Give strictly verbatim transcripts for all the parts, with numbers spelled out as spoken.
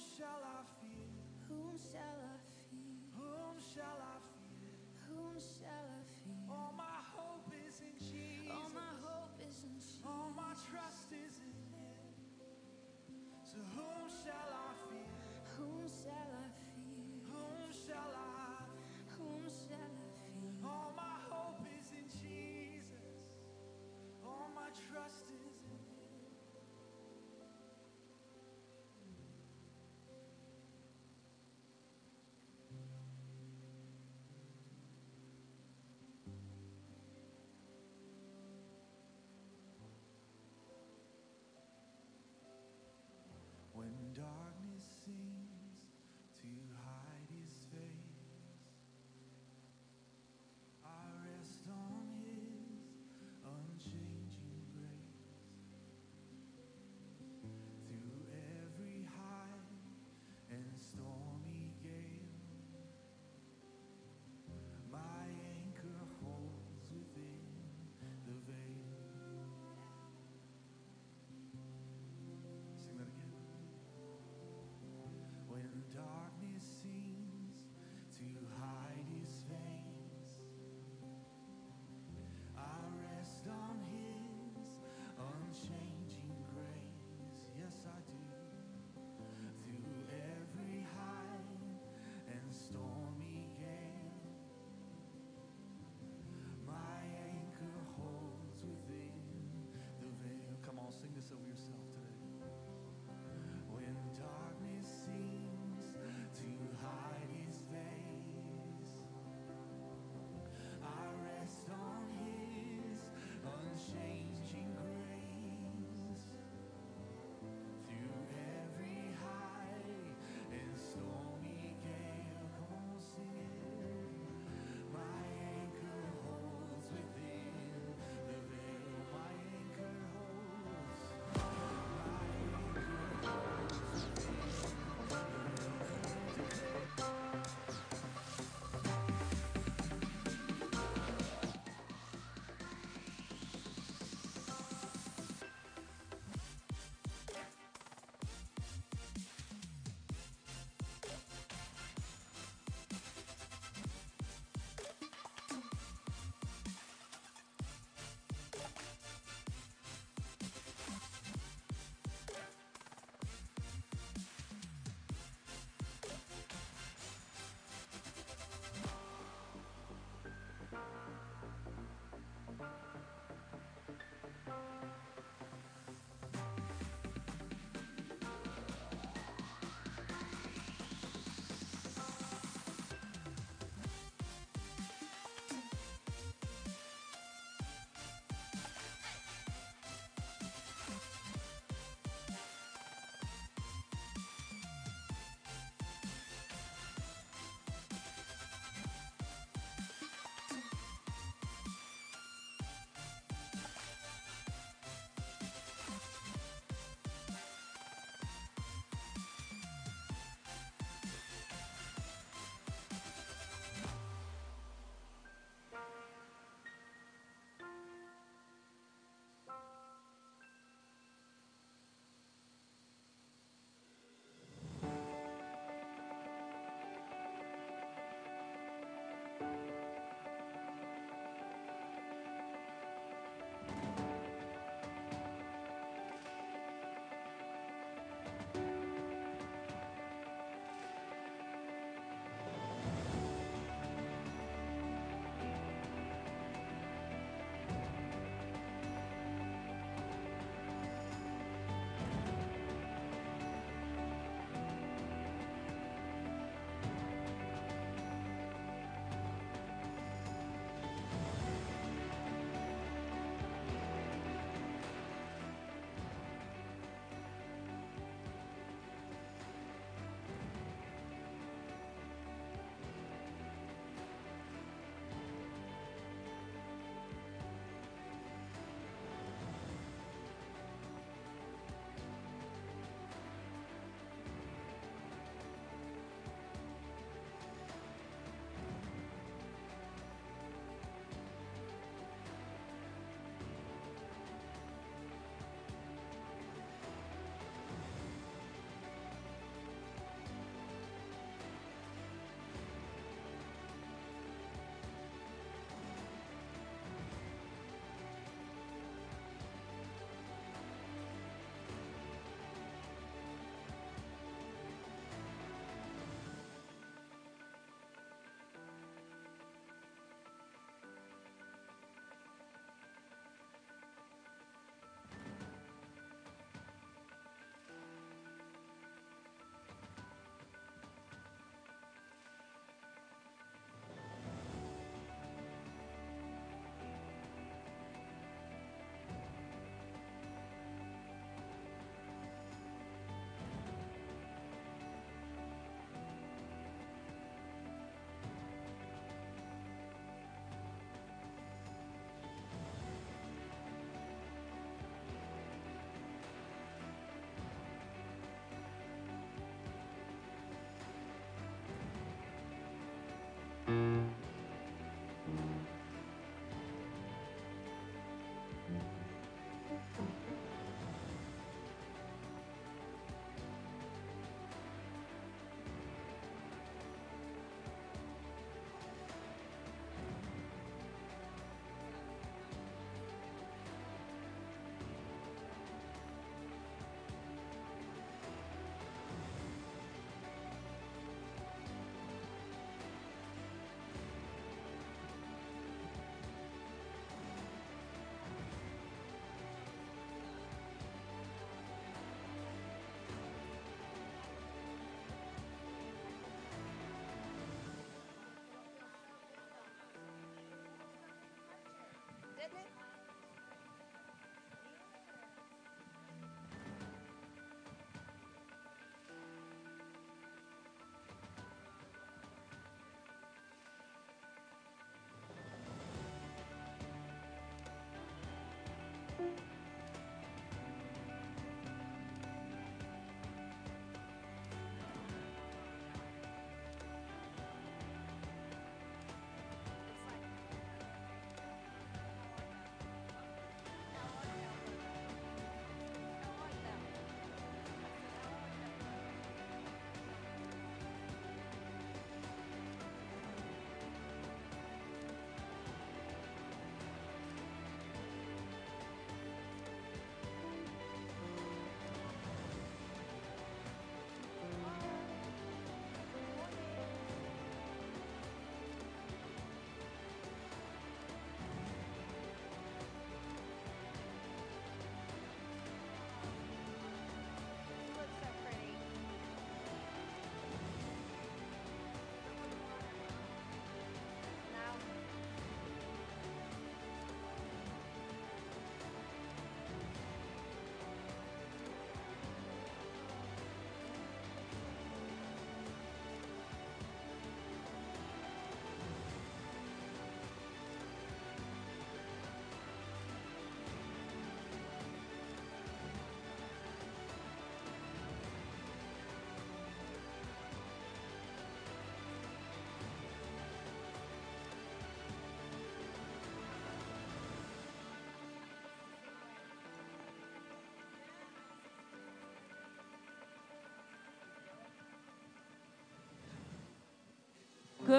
shall I fear? Whom shall I fear? Whom shall I fear? Whom shall I fear? All my hope is in Jesus. All my hope is in Jesus. All my trust is in Him. So whom shall I fear? Whom shall I fear? Whom shall I? Whom shall I fear? All my hope is in Jesus. All my trust is in Him.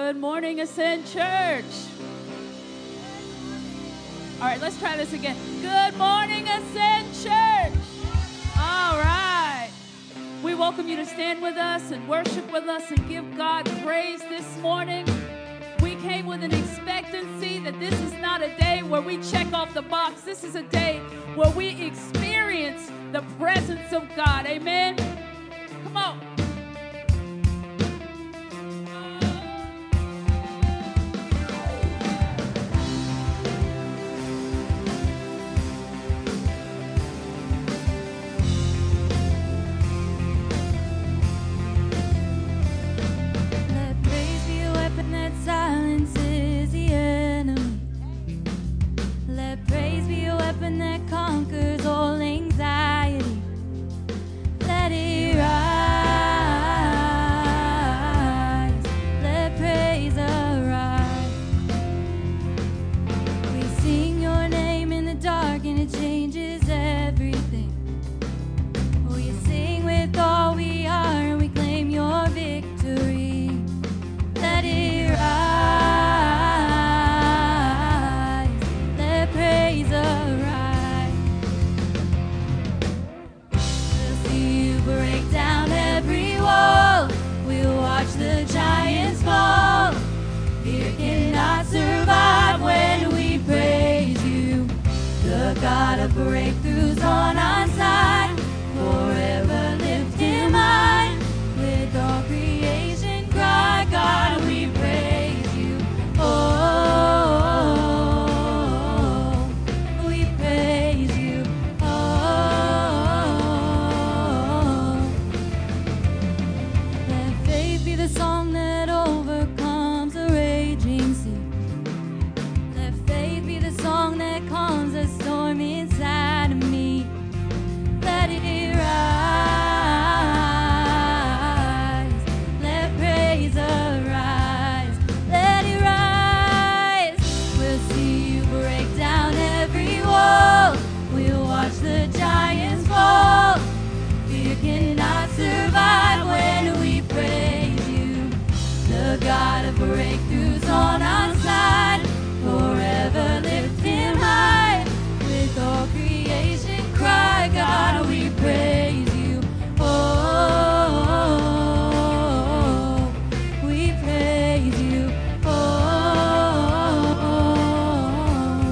Good morning, Ascend Church. All right, let's try this again. Good morning, Ascend Church. All right. We welcome you to stand with us and worship with us and give God praise this morning. We came with an expectancy that this is not a day where we check off the box. This is a day where we experience the presence of God. Amen. Come on. Silences the enemy. Let praise be a weapon that conquers all anxiety. Let it rise. Let praise arise. We sing your name in the dark and it changes everything. We sing with all we are and we claim your victory. Let it rise, let praise arise. We'll see you break down every wall. We'll watch the giants fall. Fear cannot survive when we praise you. The God of breakthroughs on our side. Forever lift him high. With all creation cry, God, we praise you. Oh, we praise you. Oh, let faith be the song that overcomes a raging sea. Let faith be the song that calms the storm inside of me. Let it rise. Let praise arise. Let it rise. We'll see you break down every wall. We'll watch the giants fall. Fear cannot survive when we praise you. The God of breakthroughs on our side. Forever lift him high. With all creation cry, God, we praise you. Oh, we praise you. Oh,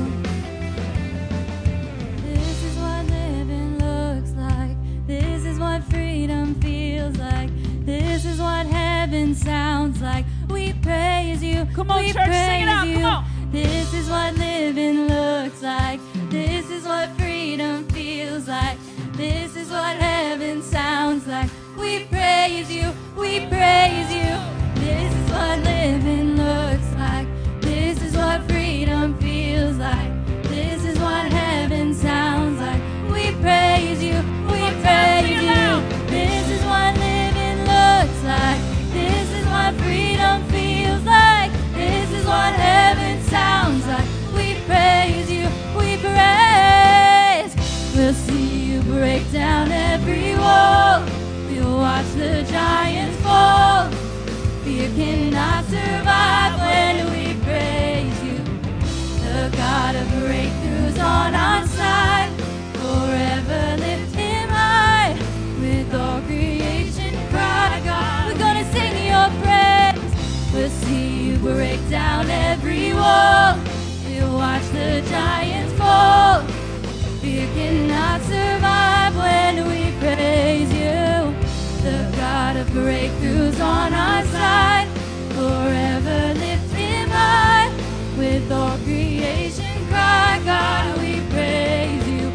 this is what living looks like. This is what freedom feels like. This is what heaven sounds like. We praise you. Come on, we church, praise sing it out. you. Come on. This is what living looks like. This is what freedom feels like. This is what heaven sounds like. We praise you. We praise you. This is what living looks like. This is what freedom feels like. This is what heaven sounds like. We praise you. We praise you. This is what living looks like. This is what freedom feels like. This is what heaven sounds like. We praise you. We praise. We'll see you break down every wall. We'll watch the giants fall. Fear cannot survive when we praise you. The God of breakthroughs on our side. Forever lift him high. With all creation cry, God, we're gonna sing your praise. We'll see you break down every wall. We'll watch the giants fall. Fear cannot survive when we praise you. The God of breakthroughs on our side. Forever lift him high. With all creation cry, God, we praise you.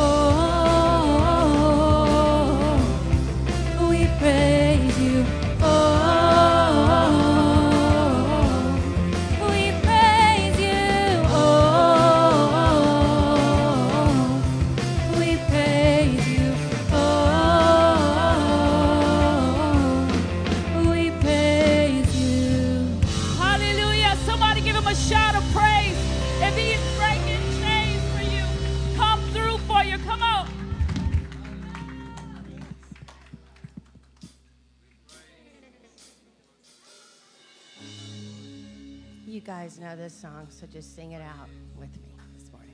Oh, we praise you. Oh, we praise you. Oh, we praise you guys know this song, so just sing it out with me this morning.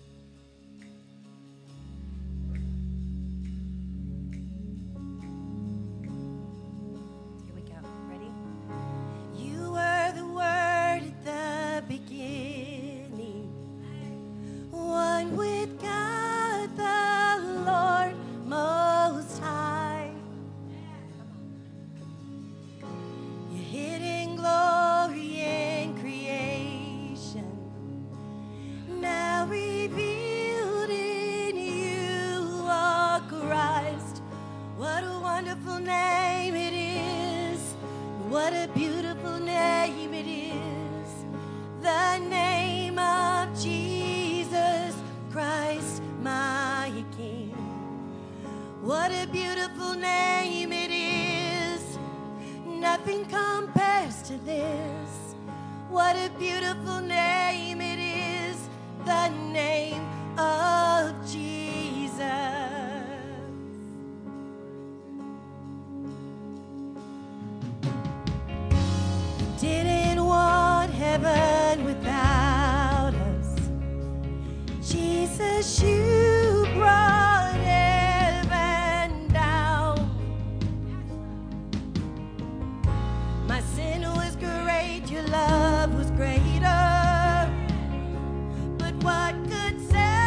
Here we go. Ready? You were the Word at the beginning, one with God the Lord Most High. Your hidden glory in creation, now revealed in you, oh Christ. What a wonderful name it is. What a beautiful name it is. The name of Jesus Christ, my King. What a beautiful name it is. Nothing compares to this. What a beautiful name it is. The name of Jesus. Didn't want heaven without us. Jesus, you brought heaven down. My sin was great, your love was greater. But what could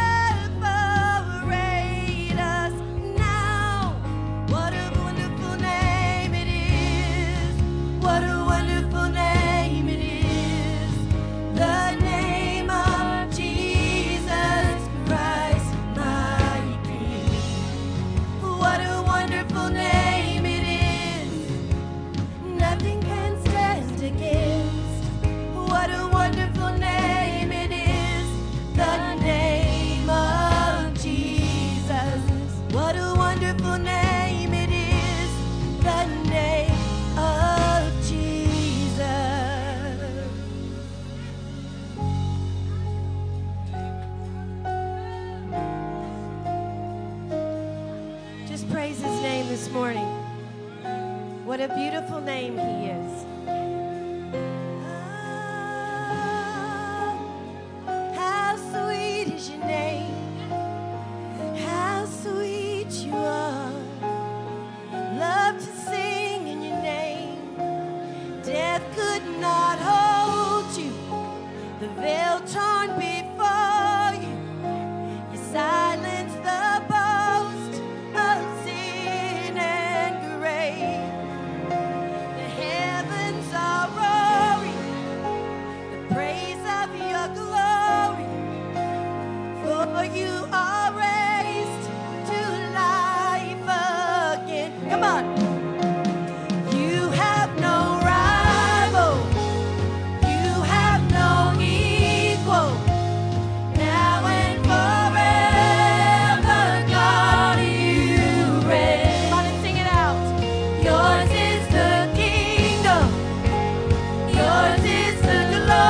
separate us now? What a wonderful name it is. What a wonderful name it is. The name of Jesus Christ, my King. What a wonderful name it is. Nothing can stand against. What a wonderful name it is. The name of Jesus. What a wonderful name it is. The name of Jesus. Just praise his name this morning. What a beautiful name he is. How sweet is your name. How sweet you are. Love to sing in your name. Death could not hold you. The veil torn before you. You silenced the boast of sin and grave. The heavens are roaring, the praise of your glory. For you are raised to life again. Come on. You have no rival. You have no equal. Now and forever, God, you reign. Come on and sing it out. Yours is the kingdom. Yours is the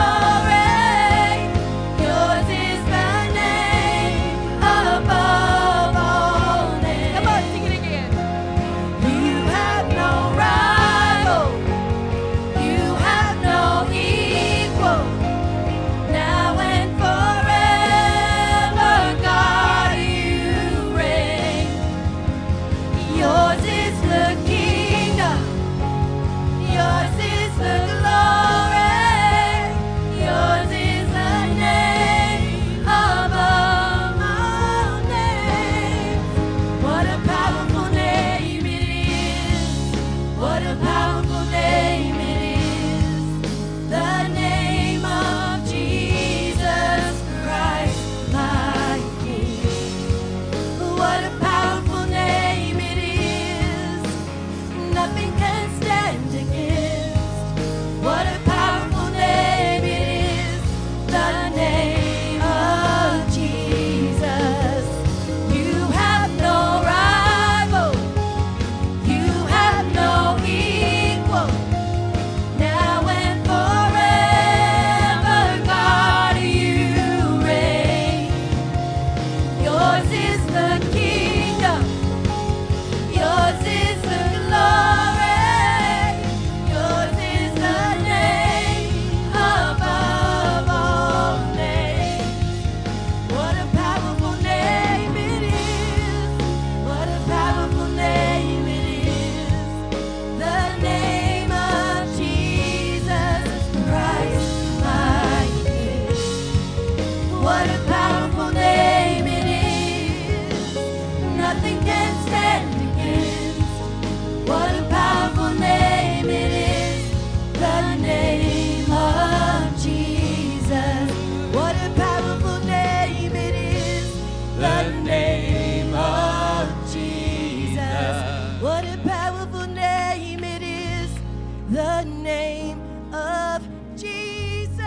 glory. Yours is the name above all names. Come on, sing it again. You have no rival. You have no equal. Now and forever, God, you reign. Yours is the kingdom. Yours is the glory. Yours is the name above all names. What a powerful name it is. What a powerful name it is. The name of Jesus Christ, my King. What a powerful name it is. Nothing can stand against. What a powerful name it is. The name of Jesus. You have no rival. You have no equal. can stand against. What a powerful name it is, the name of Jesus. What a powerful name it is, the name of Jesus. What a powerful name it is, the name of Jesus.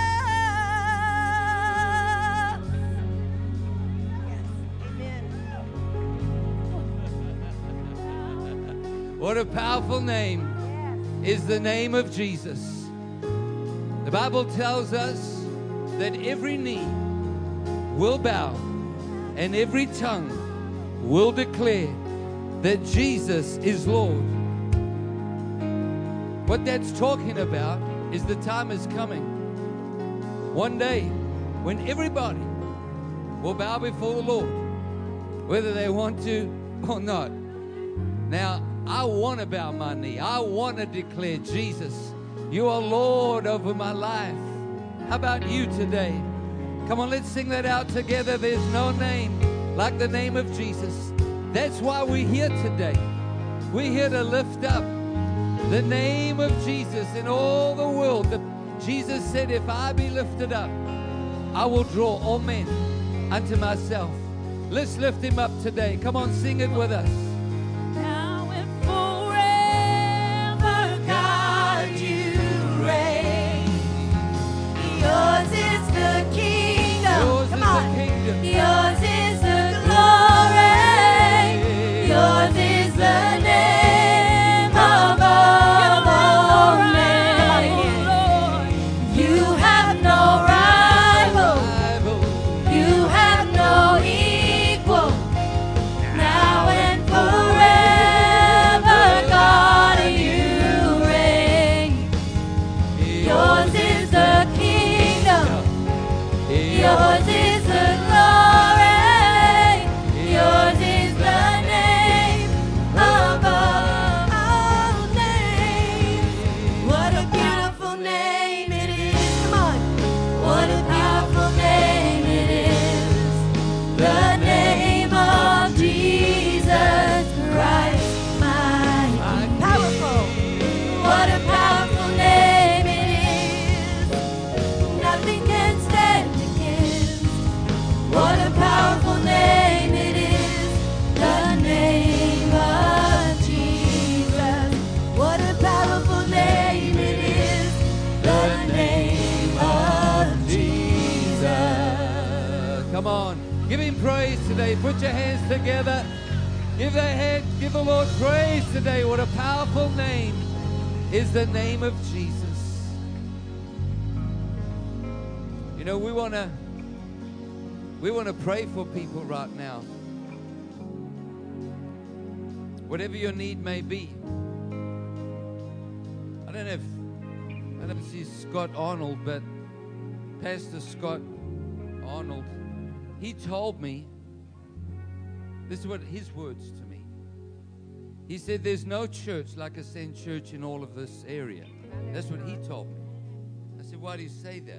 What a powerful name is the name of Jesus. The Bible tells us that every knee will bow and every tongue will declare that Jesus is Lord. What that's talking about is the time is coming. One day when everybody will bow before the Lord, whether they want to or not. Now, I want to bow my knee. I want to declare, Jesus, you are Lord over my life. How about you today? Come on, let's sing that out together. There's no name like the name of Jesus. That's why we're here today. We're here to lift up the name of Jesus in all the world. The, Jesus said, if I be lifted up, I will draw all men unto myself. Let's lift him up today. Come on, sing it with us. Now and forever, God, you reign. Yours is the kingdom. Yours Come is on. the kingdom. Yours is the glory. Yours is the name above all names. You have no rival. You have no equal. Now and forever, God, you reign. Yours is the kingdom. Yours is the glory. Yours is the name above all names. What a beautiful name it is. Come on. What a powerful name it is. The name of Jesus Christ, my King. Powerful. What a powerful name it is. Nothing can stand against. What a powerful name it is. The name of Jesus. What a powerful name it is. The name of Jesus. Come on, give him praise today. Put your hands together. Give the head, give the Lord praise today. What a powerful name is the name of Jesus. You know, we want to we want to pray for people right now. Whatever your need may be. I don't know if I don't see Scott Arnold, but Pastor Scott Arnold, he told me, this is what his words to me. He said, there's no church like Ascend Church in all of this area. That's what he told me. I said, why do you say that?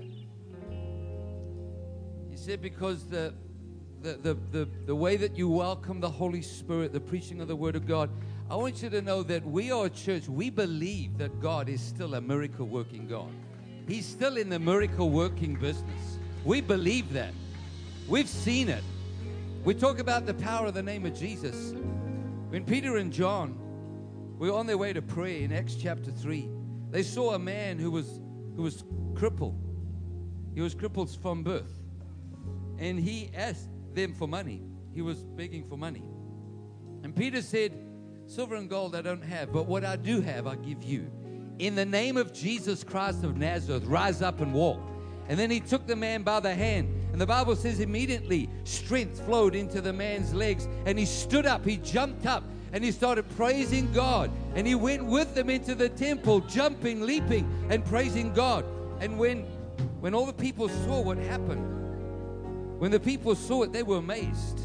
He said, because the the, the, the, the way that you welcome the Holy Spirit, the preaching of the Word of God, I want you to know that we are a church. We believe that God is still a miracle working God. He's still in the miracle working business. We believe that. We've seen it. We talk about the power of the name of Jesus. When Peter and John were on their way to prayer in Acts chapter three, they saw a man who was who was crippled. He was crippled from birth. And he asked them for money. He was begging for money. And Peter said, silver and gold I don't have, but what I do have I give you. In the name of Jesus Christ of Nazareth, rise up and walk. And then he took the man by the hand. And the Bible says immediately strength flowed into the man's legs. And he stood up, he jumped up, and he started praising God. And he went with them into the temple, jumping, leaping, and praising God. And when, when all the people saw what happened, when the people saw it, they were amazed.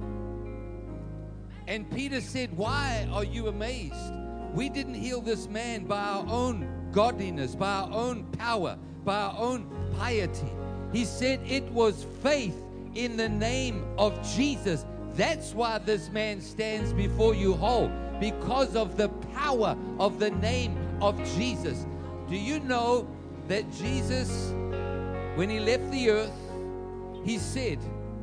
And Peter said, why are you amazed? We didn't heal this man by our own godliness, by our own power, by our own piety. He said it was faith in the name of Jesus That's why this man stands before you whole, because of the power of the name of Jesus. Do you know that Jesus, when he left the earth, he said,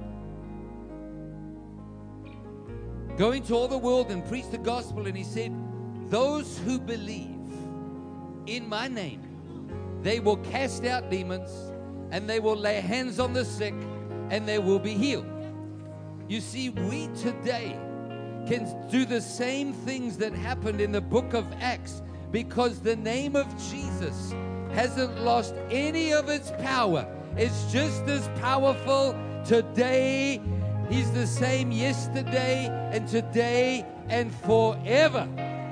go into all the world and preach the gospel. And he said, those who believe in my name, they will cast out demons, and they will lay hands on the sick, and they will be healed. You see, we today can do the same things that happened in the book of Acts, because the name of Jesus hasn't lost any of its power. It's just as powerful today. He's the same yesterday and today and forever.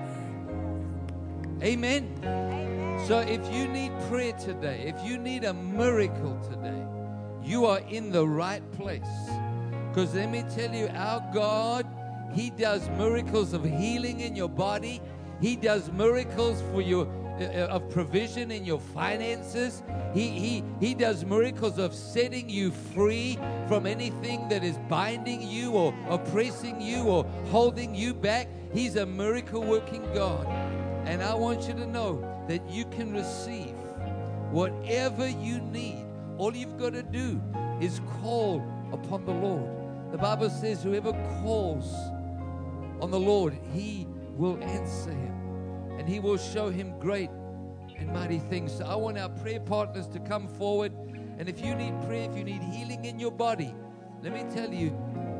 Amen. Amen. So if you need prayer today, if you need a miracle today, you are in the right place. Because let me tell you, our God, He does miracles of healing in your body. He does miracles for your uh, of provision in your finances. He, he, he does miracles of setting you free from anything that is binding you or oppressing you or holding you back. He's a miracle-working God. And I want you to know that you can receive whatever you need. All you've got to do is call upon the Lord. The Bible says whoever calls on the Lord, He will answer him, and He will show him great and mighty things. So I want our prayer partners to come forward. And if you need prayer, if you need healing in your body, let me tell you,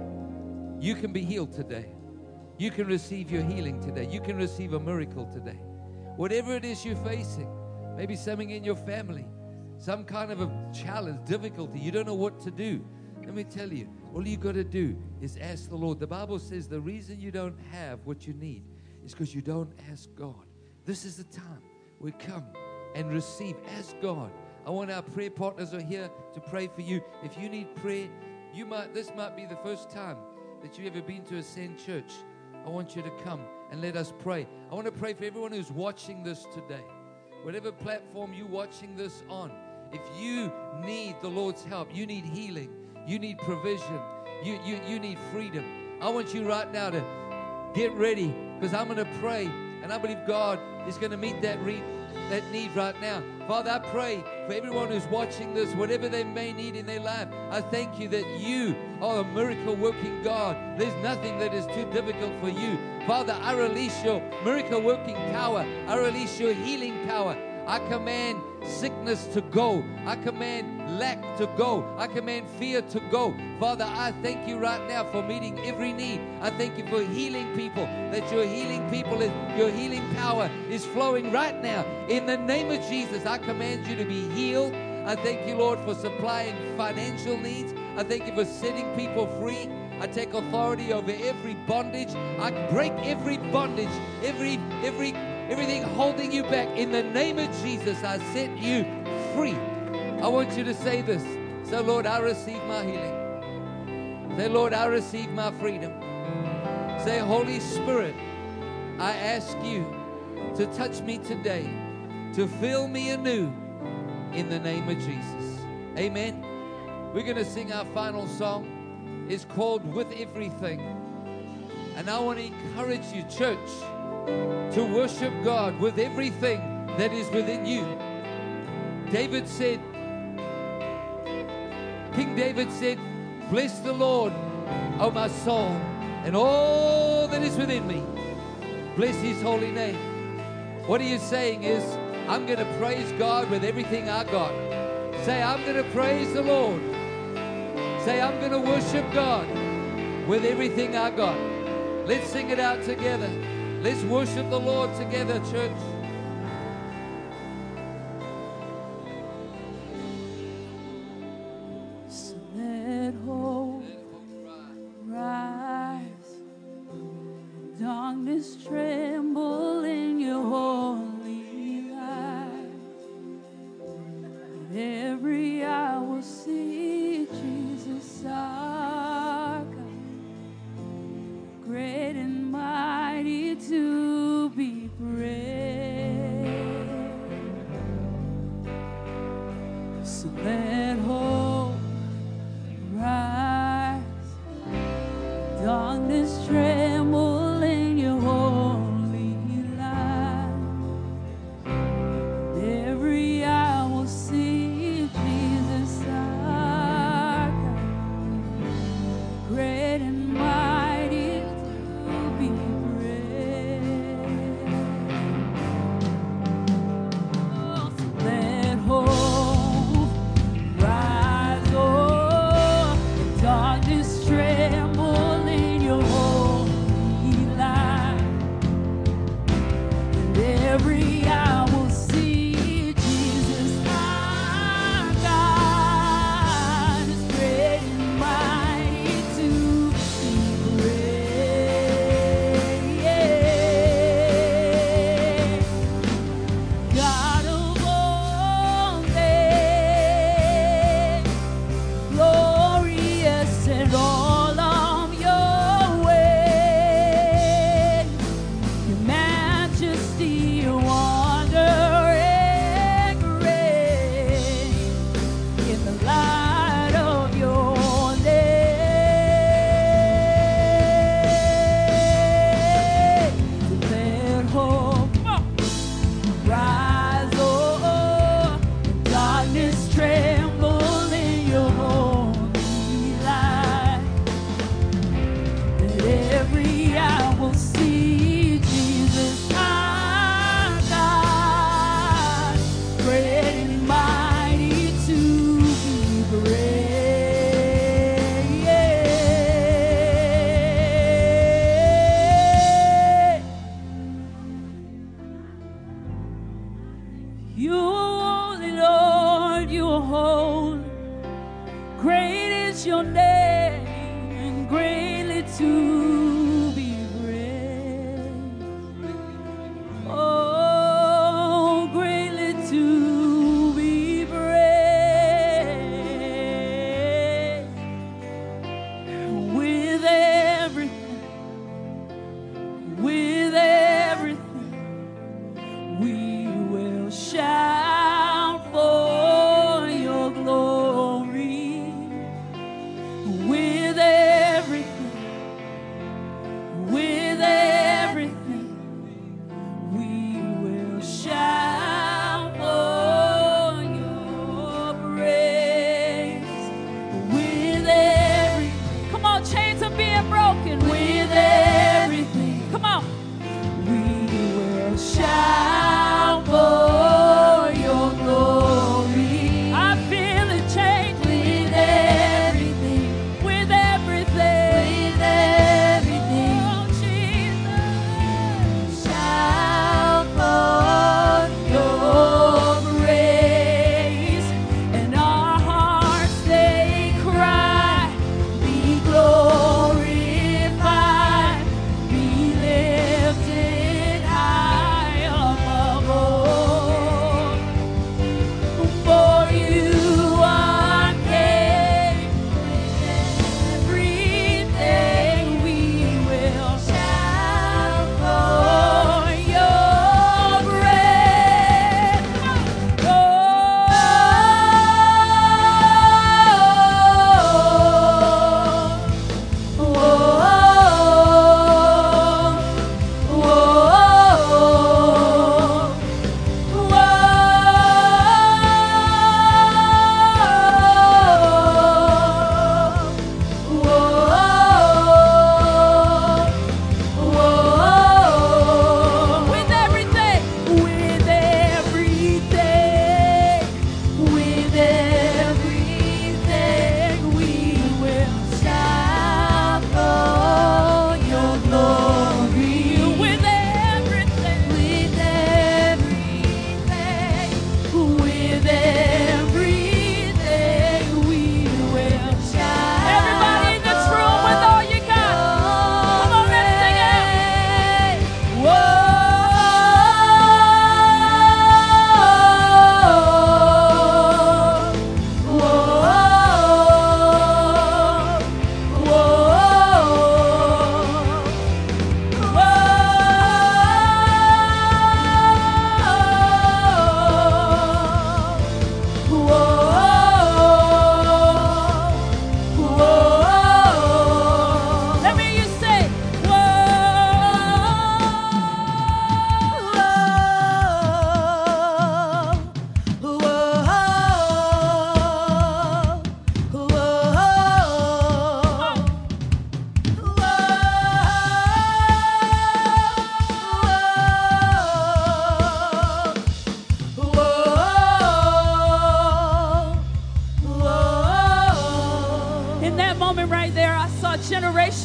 you can be healed today. You can receive your healing today. You can receive a miracle today. Whatever it is you're facing, maybe something in your family, some kind of a challenge, difficulty, you don't know what to do. Let me tell you, all you got to do is ask the Lord. The Bible says the reason you don't have what you need is because you don't ask God. This is the time we come and receive. Ask God. I want our prayer partners are here to pray for you. If you need prayer, you might. This might be the first time that you've ever been to Ascend Church. I want you to come and let us pray. I want to pray for everyone who's watching this today. Whatever platform you're watching this on, if you need the Lord's help, you need healing, you need provision, you, you, you need freedom, I want you right now to get ready, because I'm going to pray, and I believe God is going to meet that, re- that need right now. Father, I pray for everyone who's watching this, whatever they may need in their life. I thank you that you are a miracle-working God. There's nothing that is too difficult for you. Father, I release your miracle-working power. I release your healing power. I command sickness to go. I command lack to go. I command fear to go. Father, I thank you right now for meeting every need. I thank you for healing people, that your healing people, is, your healing power is flowing right now. In the name of Jesus, I command you to be healed. I thank you, Lord, for supplying financial needs. I thank you for setting people free. I take authority over every bondage. I break every bondage, every, every, everything holding you back. In the name of Jesus, I set you free. I want you to say this. So, Lord, I receive my healing. Say, Lord, I receive my freedom. Say, Holy Spirit, I ask you to touch me today, to fill me anew in the name of Jesus. Amen. We're going to sing our final song. It's called With Everything. And I want to encourage you, church, to worship God with everything that is within you. David said, King David said, bless the Lord, O my soul, and all that is within me. Bless His holy name. What he is saying is, I'm going to praise God with everything I got. Say, I'm going to praise the Lord. Say, I'm going to worship God with everything I got. Let's sing it out together. Let's worship the Lord together, church. So let hope rise, darkness tremble in your holy light. Every eye will see Jesus our God, great and mighty to be praised. So let hope rise,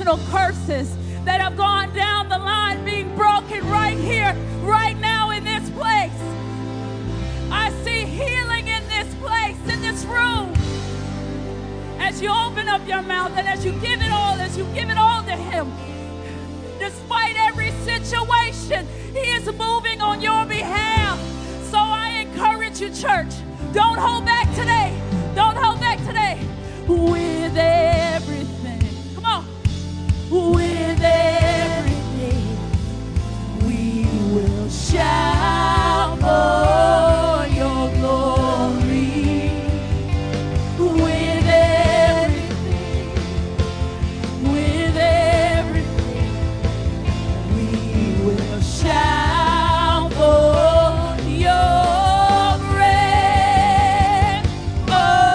generational curses that have gone down the line being broken right here, right now in this place. I see healing in this place, in this room. As you open up your mouth and as you give it all, as you give it all to Him, despite every situation, He is moving on your behalf. So I encourage you, church, don't hold back today. Don't hold back today. With everything, come on. With everything, we will shout for your glory. With everything, with everything, we will shout for your grace. Oh,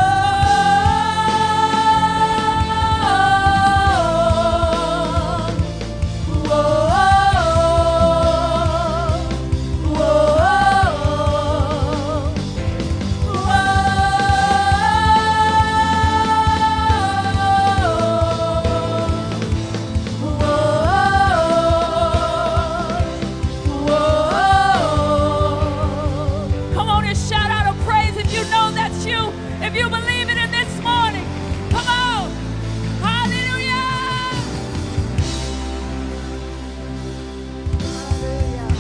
come on and shout out a praise if you know that's you. If you believe it in this morning, come on. Hallelujah. Hallelujah.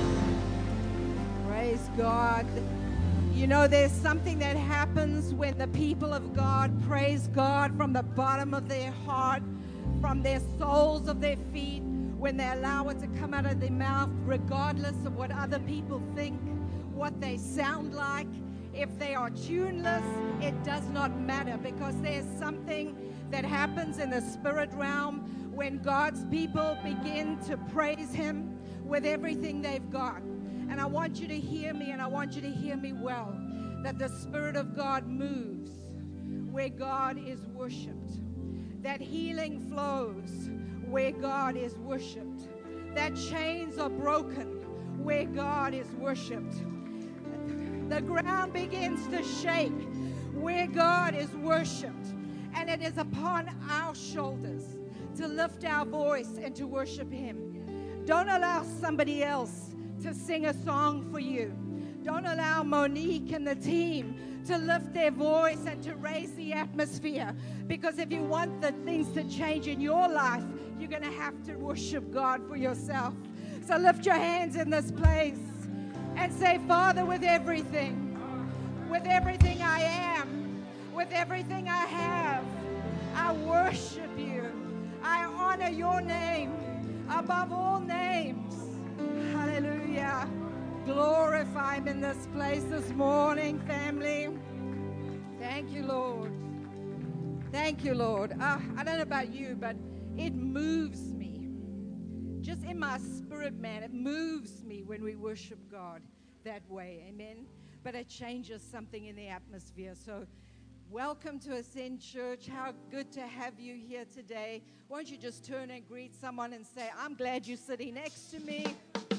Praise God. You know, there's something that happens when the people of God praise God from the bottom of their heart, from their soles of their feet, when they allow it to come out of their mouth, regardless of what other people think, what they sound like. If they are tuneless, it does not matter, because there's something that happens in the spirit realm when God's people begin to praise Him with everything they've got. And I want you to hear me, and I want you to hear me well, that the Spirit of God moves where God is worshiped, that healing flows where God is worshiped, that chains are broken where God is worshiped. The ground begins to shake where God is worshiped. And it is upon our shoulders to lift our voice and to worship Him. Don't allow somebody else to sing a song for you. Don't allow Monique and the team to lift their voice and to raise the atmosphere. Because if you want the things to change in your life, you're going to have to worship God for yourself. So lift your hands in this place and say, Father, with everything, with everything I am, with everything I have, I worship you. I honor your name above all names. Hallelujah. Glorify Him in this place this morning, family. Thank you, Lord. Thank you, Lord. Uh, I don't know about you, but it moves me. Just in my spirit, man, it moves me when we worship God that way. Amen. But it changes something in the atmosphere. So welcome to Ascend Church. How good to have you here today. Won't you just turn and greet someone and say, I'm glad you're sitting next to me.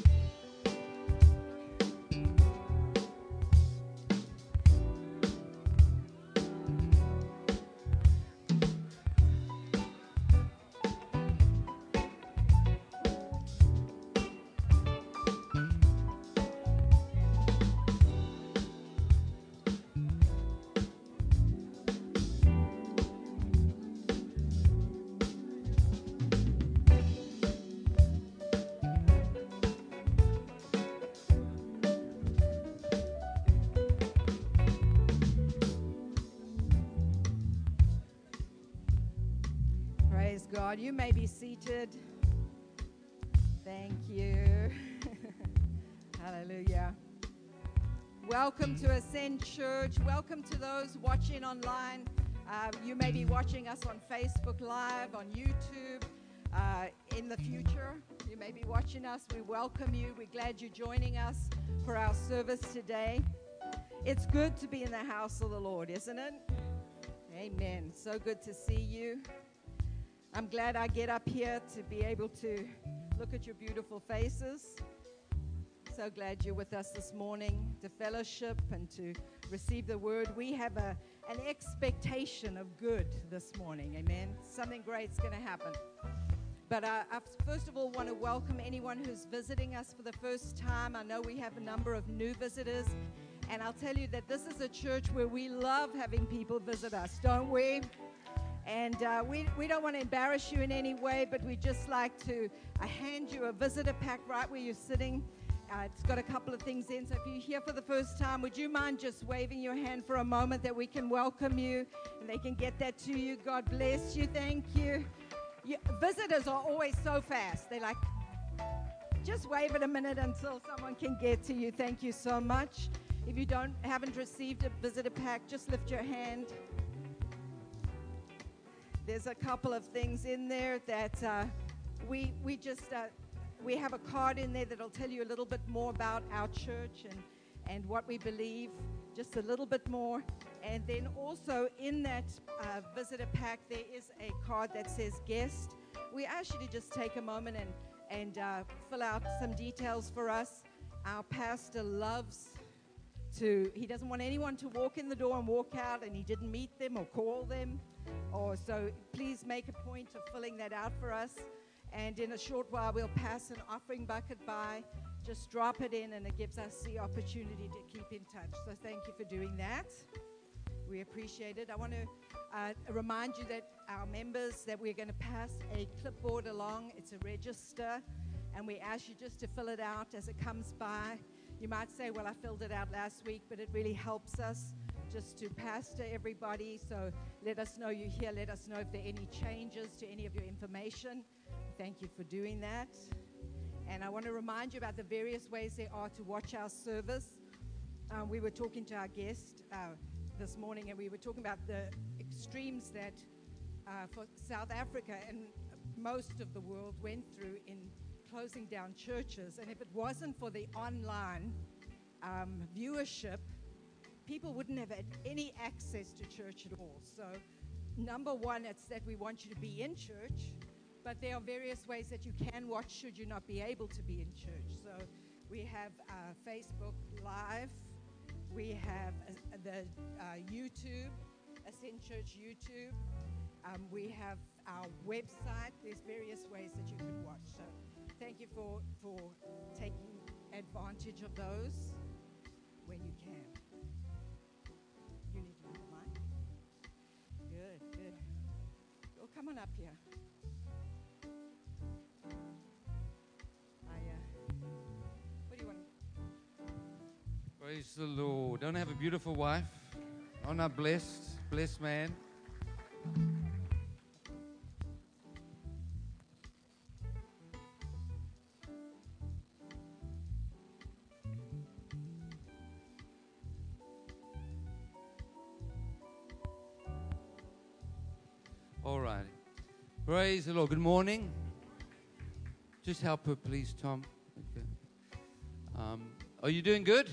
God, you may be seated. Thank you. Hallelujah. Welcome to Ascend Church. Welcome to those watching online. Uh, you may be watching us on Facebook Live, on YouTube. Uh, in the future, you may be watching us. We welcome you. We're glad you're joining us for our service today. It's good to be in the house of the Lord, isn't it? Amen. So good to see you. I'm glad I get up here to be able to look at your beautiful faces. So glad you're with us this morning to fellowship and to receive the word. We have a, an expectation of good this morning. Amen. Something great's going to happen. But uh, I first of all want to welcome anyone who's visiting us for the first time. I know we have a number of new visitors. And I'll tell you that this is a church where we love having people visit us, don't we? And uh, we, we don't want to embarrass you in any way, but we just like to uh, hand you a visitor pack right where you're sitting. Uh, it's got a couple of things in. So if you're here for the first time, would you mind just waving your hand for a moment that we can welcome you and they can get that to you? God bless you. Thank you. you visitors are always so fast. They're like, just wave it a minute until someone can get to you. Thank you so much. If you don't haven't received a visitor pack, just lift your hand. There's a couple of things in there that uh, we we just uh, we have a card in there that'll tell you a little bit more about our church and and what we believe, just a little bit more. And then also in that uh, visitor pack there is a card that says guest. We ask you to just take a moment and and uh, fill out some details for us. Our pastor loves to. He doesn't want anyone to walk in the door and walk out, and he didn't meet them or call them. Or so please make a point of filling that out for us. And in a short while, we'll pass an offering bucket by. Just drop it in, and it gives us the opportunity to keep in touch. So thank you for doing that. We appreciate it. I want to uh, remind you that our members, that we're going to pass a clipboard along. It's a register, and we ask you just to fill it out as it comes by. You might say, well, I filled it out last week, but it really helps us just to pastor everybody. So let us know you're here. Let us know if there are any changes to any of your information. Thank you for doing that. And I want to remind you about the various ways there are to watch our service. Um, we were talking to our guest uh, this morning, and we were talking about the extremes that uh, for South Africa and most of the world went through in closing down churches. And if it wasn't for the online um, viewership, people wouldn't have had any access to church at all. So number one, it's that we want you to be in church, but there are various ways that you can watch should you not be able to be in church. So we have uh, Facebook Live, we have uh, the uh, YouTube, Ascend Church YouTube, um, we have our website. There's various ways that you can watch. So thank you for, for taking advantage of those when you can. You need to move the mic. Good, good. Oh, come on up here. I, uh, what do you want? Praise the Lord. Don't I have a beautiful wife? Aren't I blessed? Blessed man. All right. Praise the Lord. Good morning. Just help her, please, Tom. Okay. Um, are you doing good?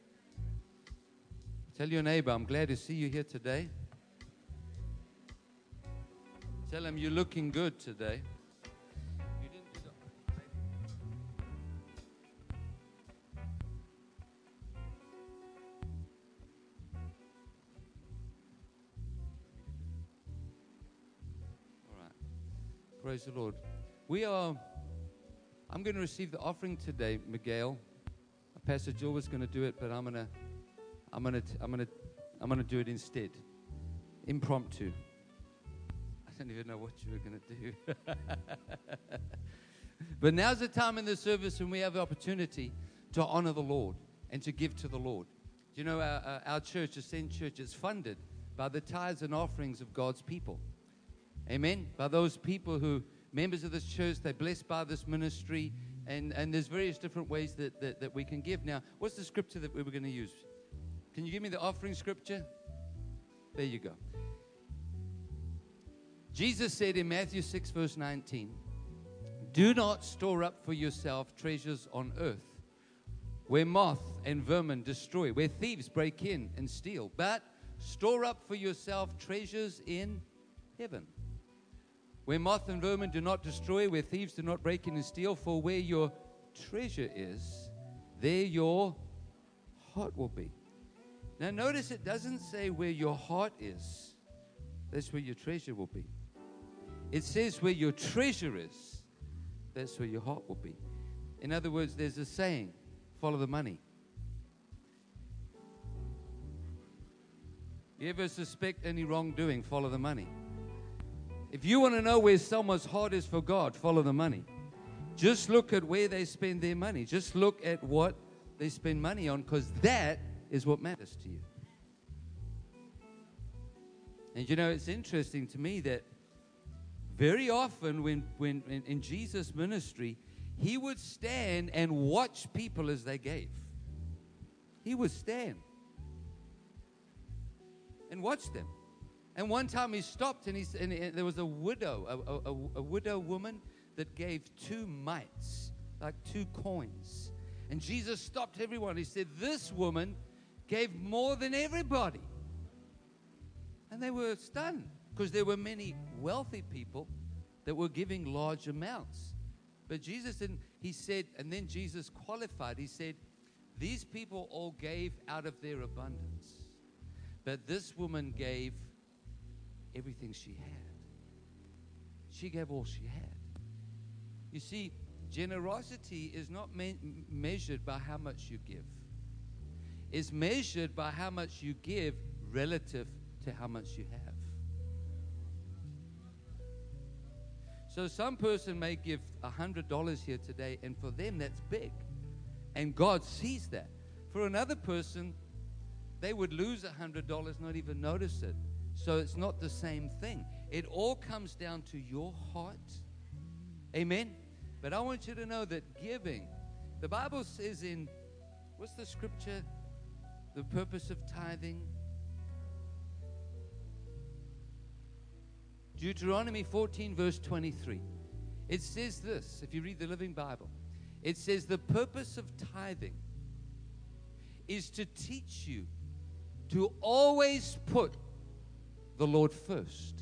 Tell your neighbor, I'm glad to see you here today. Tell him you're looking good today. You didn't do the... All right. Praise the Lord. We are, I'm going to receive the offering today, Miguel. Pastor Jill was going to do it, but I'm going to I'm going to I'm going to I'm going to do it instead. Impromptu. I don't even know what you were going to do. But now's the time in the service when we have the opportunity to honor the Lord and to give to the Lord. Do you know our, our church, Ascend Church, is funded by the tithes and offerings of God's people. Amen. By those people who, members of this church, they're blessed by this ministry. And, and there's various different ways that, that, that we can give. Now, what's the scripture that we were going to use? Can you give me the offering scripture? There you go. Jesus said in Matthew six, verse nineteen, do not store up for yourself treasures on earth, where moth and vermin destroy, where thieves break in and steal, but store up for yourself treasures in heaven, where moth and vermin do not destroy, where thieves do not break in and steal. For where your treasure is, there your heart will be. Now notice it doesn't say where your heart is. That's where your treasure will be. It says where your treasure is, that's where your heart will be. In other words, there's a saying, follow the money. You ever suspect any wrongdoing, follow the money. If you want to know where someone's heart is for God, follow the money. Just look at where they spend their money. Just look at what they spend money on, because that is what matters to you. And you know, it's interesting to me that very often when, when in, in Jesus' ministry, he would stand and watch people as they gave. He would stand and watch them. And one time he stopped, and, he, and, and there was a widow, a, a, a widow woman that gave two mites, like two coins. And Jesus stopped everyone. He said, this woman gave more than everybody. And they were stunned, because there were many wealthy people that were giving large amounts. But Jesus didn't, he said, and then Jesus qualified. He said, these people all gave out of their abundance. But this woman gave everything she had. She gave all she had. You see, generosity is not me- measured by how much you give. It's measured by how much you give relative to how much you have. So some person may give one hundred dollars here today, and for them that's big. And God sees that. For another person, they would lose one hundred dollars, not even notice it. So it's not the same thing. It all comes down to your heart. Amen? But I want you to know that giving, the Bible says in, what's the scripture? The purpose of tithing. Deuteronomy fourteen, verse twenty-three. It says this, if you read the Living Bible. It says the purpose of tithing is to teach you to always put the Lord first.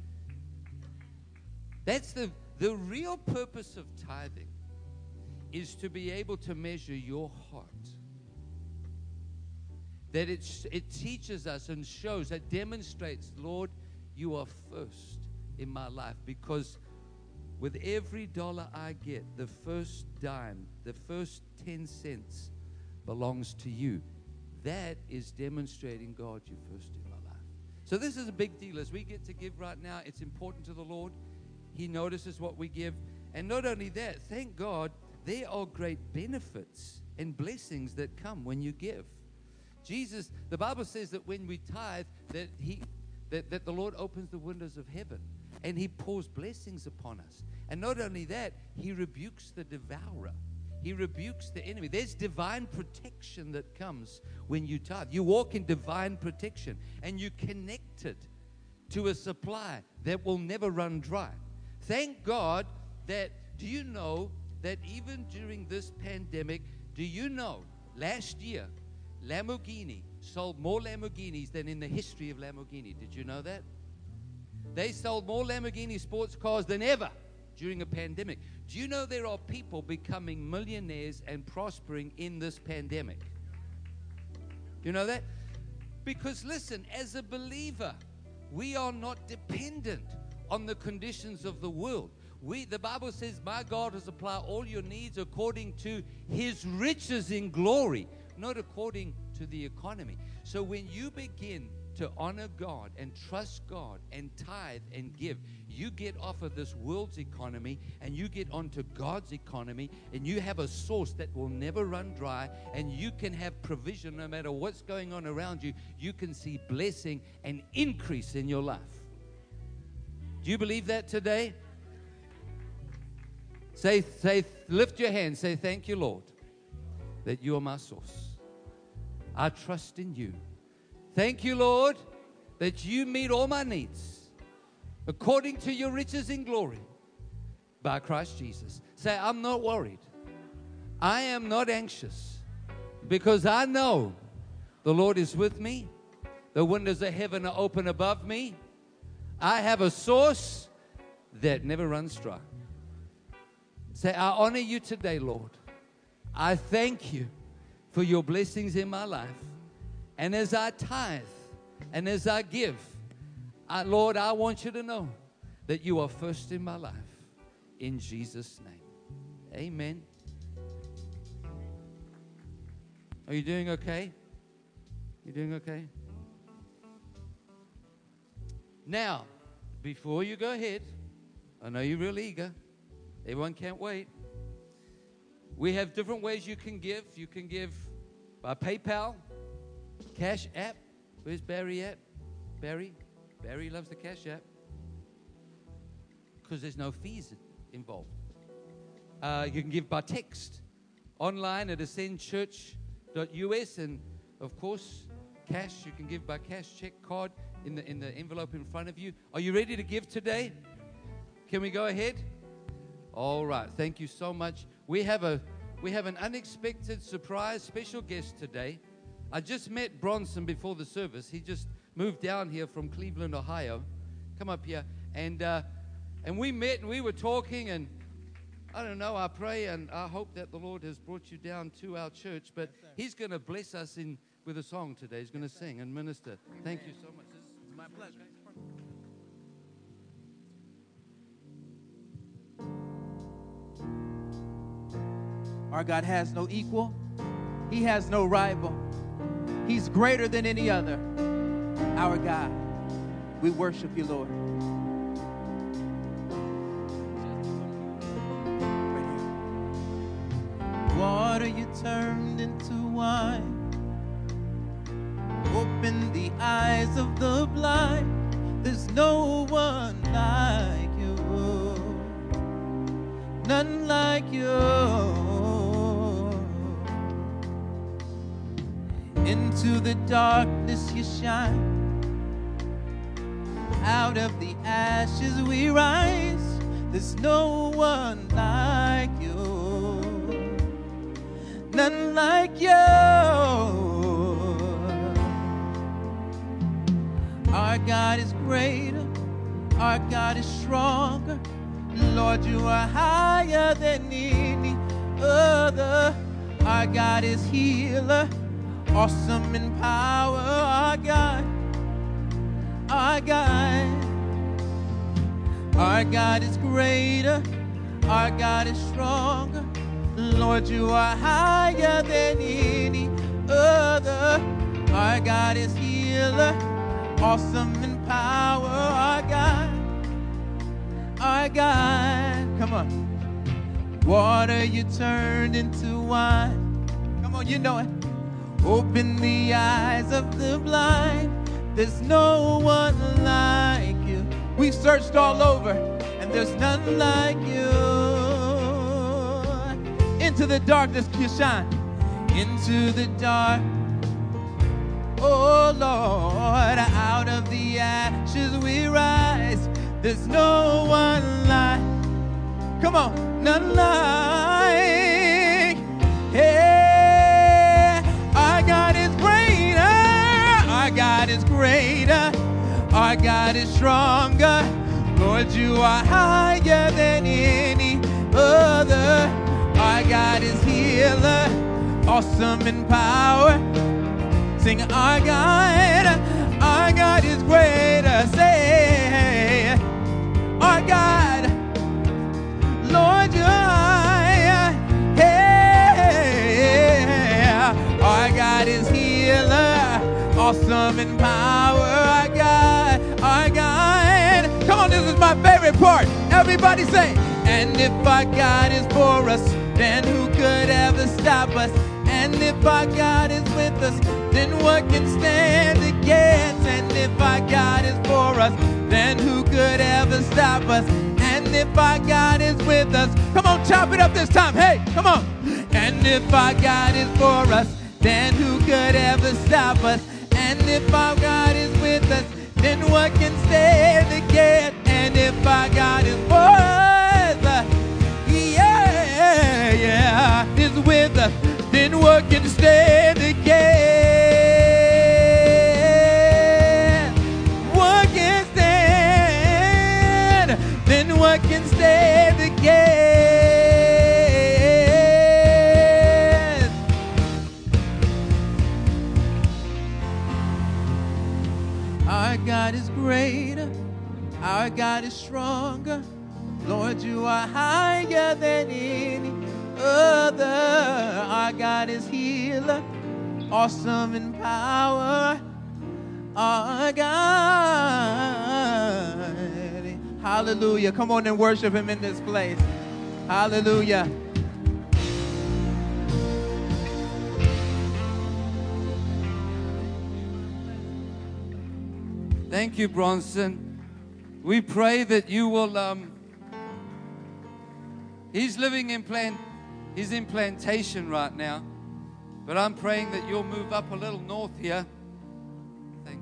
That's the, the real purpose of tithing, is to be able to measure your heart. That it, it teaches us and shows, that demonstrates, Lord, you are first in my life. Because with every dollar I get, the first dime, the first ten cents belongs to you. That is demonstrating, God, you're first in my life. So this is a big deal. As we get to give right now, it's important to the Lord. He notices what we give. And not only that, thank God, there are great benefits and blessings that come when you give. Jesus, the Bible says that when we tithe, that he, that, that the Lord opens the windows of heaven and he pours blessings upon us. And not only that, he rebukes the devourer. He rebukes the enemy. There's divine protection that comes when you tithe. You walk in divine protection, and you're connected to a supply that will never run dry. Thank God that, do you know that even during this pandemic, do you know last year, Lamborghini sold more Lamborghinis than in the history of Lamborghini. Did you know that? They sold more Lamborghini sports cars than ever during a pandemic. Do you know there are people becoming millionaires and prospering in this pandemic? You know that? Because listen, as a believer, we are not dependent on the conditions of the world. We, the Bible says, my God will supply all your needs according to his riches in glory, not according to the economy. So when you begin to honor God and trust God and tithe and give, you get off of this world's economy and you get onto God's economy, and you have a source that will never run dry, and you can have provision no matter what's going on around you. You can see blessing and increase in your life. Do you believe that today? Say, say, lift your hand. Say, thank you, Lord, that you are my source. I trust in you. Thank you, Lord, that you meet all my needs according to your riches in glory by Christ Jesus. Say, I'm not worried. I am not anxious, because I know the Lord is with me. The windows of heaven are open above me. I have a source that never runs dry. Say, I honor you today, Lord. I thank you for your blessings in my life. And as I tithe and as I give, I, Lord, I want you to know that you are first in my life. In Jesus' name. Amen. Are you doing okay? You doing okay? Now, before you go ahead, I know you're real eager. Everyone can't wait. We have different ways you can give. You can give by PayPal, Cash App. Where's Barry at? Barry? Barry loves the Cash App. Because there's no fees involved. Uh, you can give by text, online at ascend church dot U S, and of course, cash. You can give by cash, check, card in the in the envelope in front of you. Are you ready to give today? Can we go ahead? All right. Thank you so much. We have a we have an unexpected surprise special guest today. I just met Bronson before the service. He just moved down here from Cleveland, Ohio. Come up here, and uh, and we met and we were talking, and I don't know. I pray and I hope that the Lord has brought you down to our church. But yes, He's going to bless us in with a song today. He's going to yes, sing and minister. Amen. Thank you so much. It's my pleasure. Our God has no equal. He has no rival. He's greater than any other. Our God. We worship you, Lord. Water you turned into wine. Open the eyes of the blind. There's no one like you. None like you. Into the darkness you shine. Out of the ashes we rise. There's no one like you. None like you. Our God is greater. Our God is stronger. Lord, you are higher than any other. Our God is healer. Awesome in power. Our God. Our God. Our God is greater. Our God is stronger. Lord, you are higher than any other. Our God is healer, awesome in power. Our God, our God. Come on. Water you turned into wine. Come on, you know it. Open the eyes of the blind. There's no one like you. We've searched all over, and there's none like you. Into the darkness you shine. Into the dark. Oh Lord, out of the ashes we rise. There's no one like. Come on, none like. Hey, our God is greater. Our God is greater. Our God is stronger. Lord, you are higher than any other. Our God is healer, awesome in power. Sing, our God, our God is greater. Say, our God, Lord, you are. Hey, our God is healer, awesome in power. Our God, our God. Come on, this is my favorite part. Everybody say, and if our God is for us, then who could ever stop us? And if our God is with us, then what can stand against? And if our God is for us, then who could ever stop us? And if our God is with us, come on, chop it up this time. Hey, come on. And if our God is for us, then who could ever stop us? And if our God is with us, then what can stand against? And if our God is for us, yeah, yeah, is with us, then what can stand against? What can stand? Then what can stand against? Our God is greater. Our God is stronger. Lord, you are higher than any other. Our God is healer, awesome in power. Our God. Hallelujah. Come on and worship him in this place. Hallelujah. Thank you, Bronson. We pray that you will, um, he's living in plant, he's in plantation right now, but I'm praying that you'll move up a little north here. Thank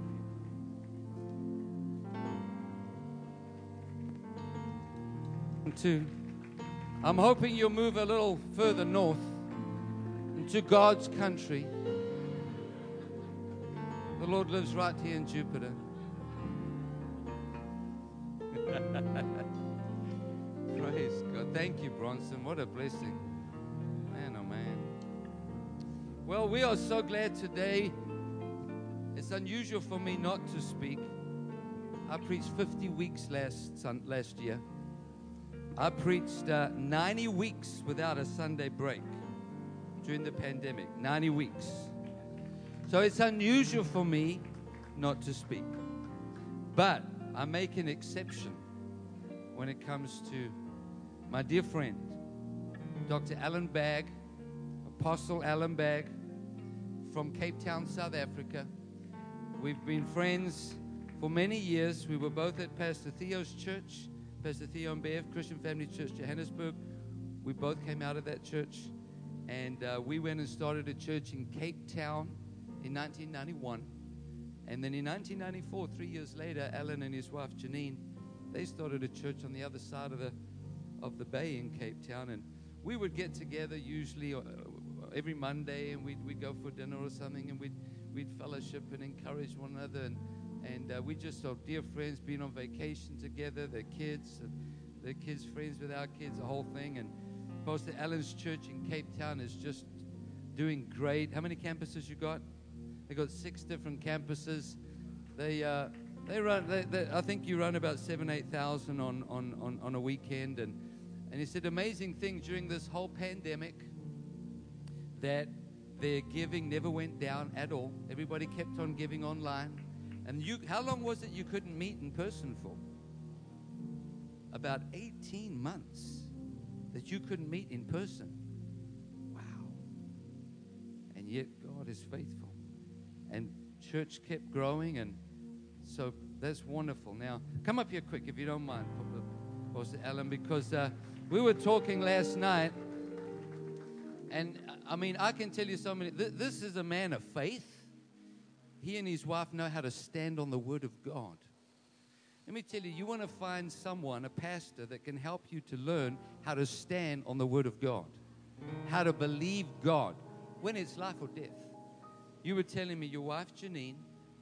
you. Two. I'm hoping you'll move a little further north into God's country. The Lord lives right here in Jupiter. Praise God. Thank you, Bronson. What a blessing. Man, oh man. Well, we are so glad today. It's unusual for me not to speak. I preached fifty weeks last sun, last year. I preached uh, ninety weeks without a Sunday break during the pandemic. ninety weeks. So it's unusual for me not to speak. But I make an exception when it comes to my dear friend, Doctor Alan Bagg, Apostle Alan Bagg from Cape Town, South Africa. We've been friends for many years. We were both at Pastor Theo's church, Pastor Theo and Bev, Christian Family Church, Johannesburg. We both came out of that church, and uh, we went and started a church in Cape Town in nineteen ninety-one. And then in nineteen ninety-four, three years later, Alan and his wife Janine, they started a church on the other side of the of the bay in Cape Town. And we would get together usually uh, every Monday, and we'd, we'd go for dinner or something, and we'd we'd fellowship and encourage one another. And and uh, we just are dear friends, been on vacation together, their kids, and their kids friends with our kids, the whole thing. And Pastor Alan's church in Cape Town is just doing great. How many campuses you got? They got six different campuses. They uh, they run. They, they, I think you run about seven, eight thousand on, on on on a weekend. And and he said amazing thing during this whole pandemic that their giving never went down at all. Everybody kept on giving online. And you, how long was it you couldn't meet in person for? About eighteen months that you couldn't meet in person. Wow. And yet God is faithful. And church kept growing, and so that's wonderful. Now, come up here quick, if you don't mind, Pastor Alan, because uh, we were talking last night, and I mean, I can tell you so many. Th- this is a man of faith. He and his wife know how to stand on the Word of God. Let me tell you, you want to find someone, a pastor, that can help you to learn how to stand on the Word of God, how to believe God when it's life or death. You were telling me your wife, Janine,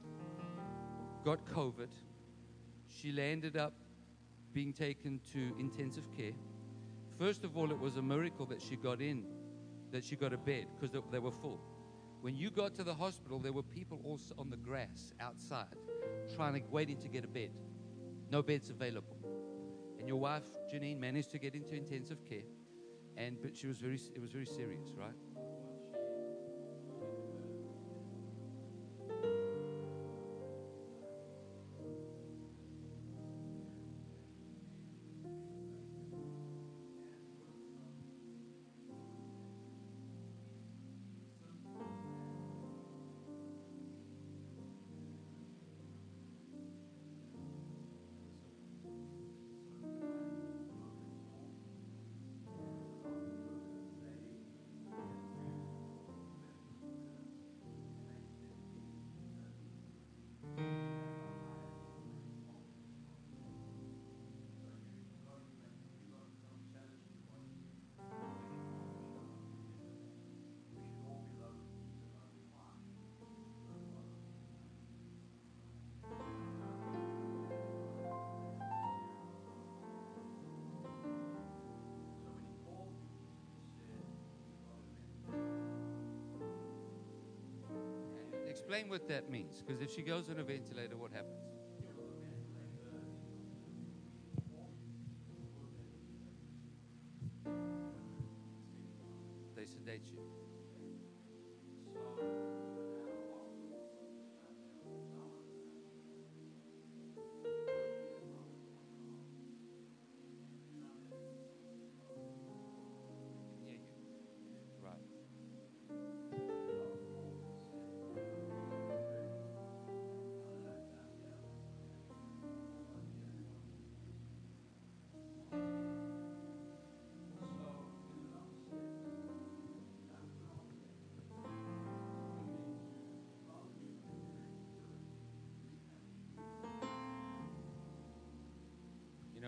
got COVID. She landed up being taken to intensive care. First of all, it was a miracle that she got in, that she got a bed, because they, they were full. When you got to the hospital, there were people also on the grass outside trying to, waiting to get a bed. No beds available. And your wife, Janine, managed to get into intensive care. And but she was very, it was very serious, right? Explain what that means, because if she goes on a ventilator, what happens?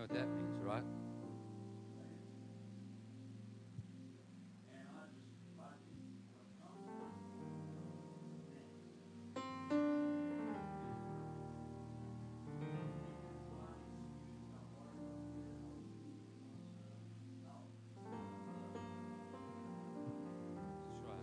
what that means, right? That's right.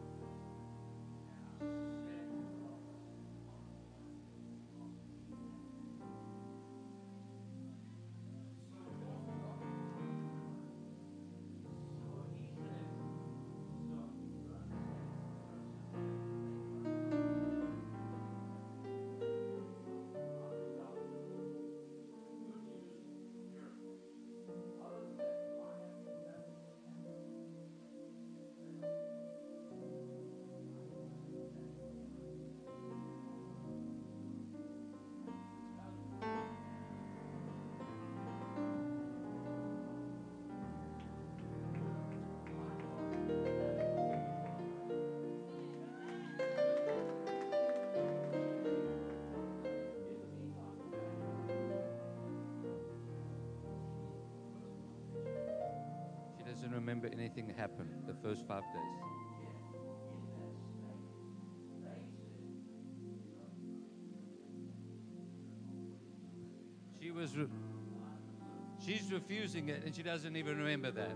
She doesn't remember anything that happened the first five days. She was, re- she's refusing it, and she doesn't even remember that.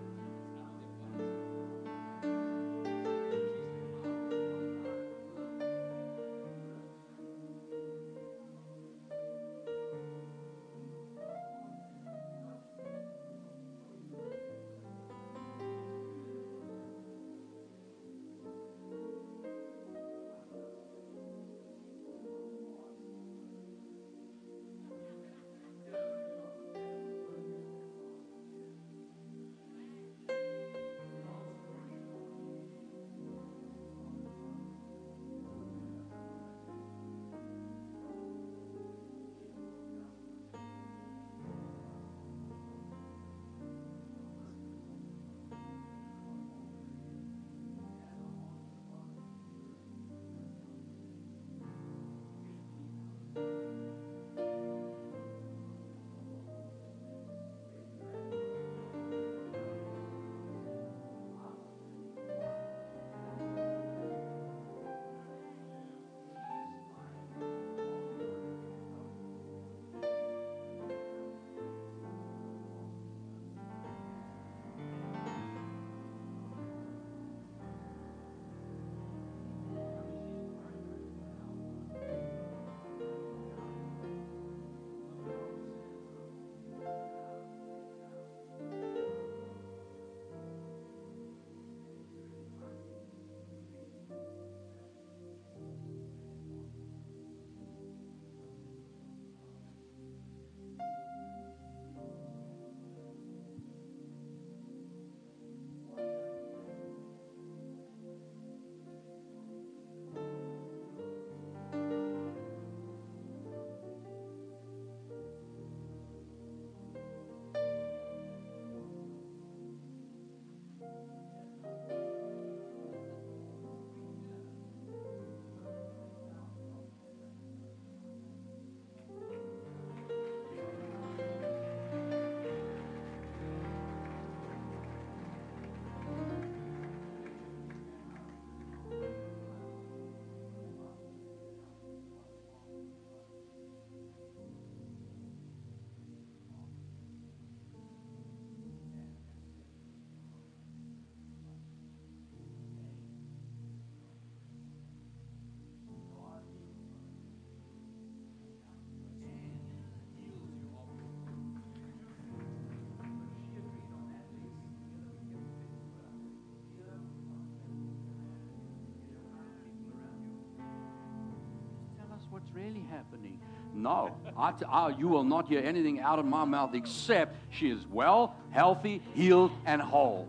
What's really happening? No, I t- I, you will not hear anything out of my mouth except she is well, healthy, healed, and whole.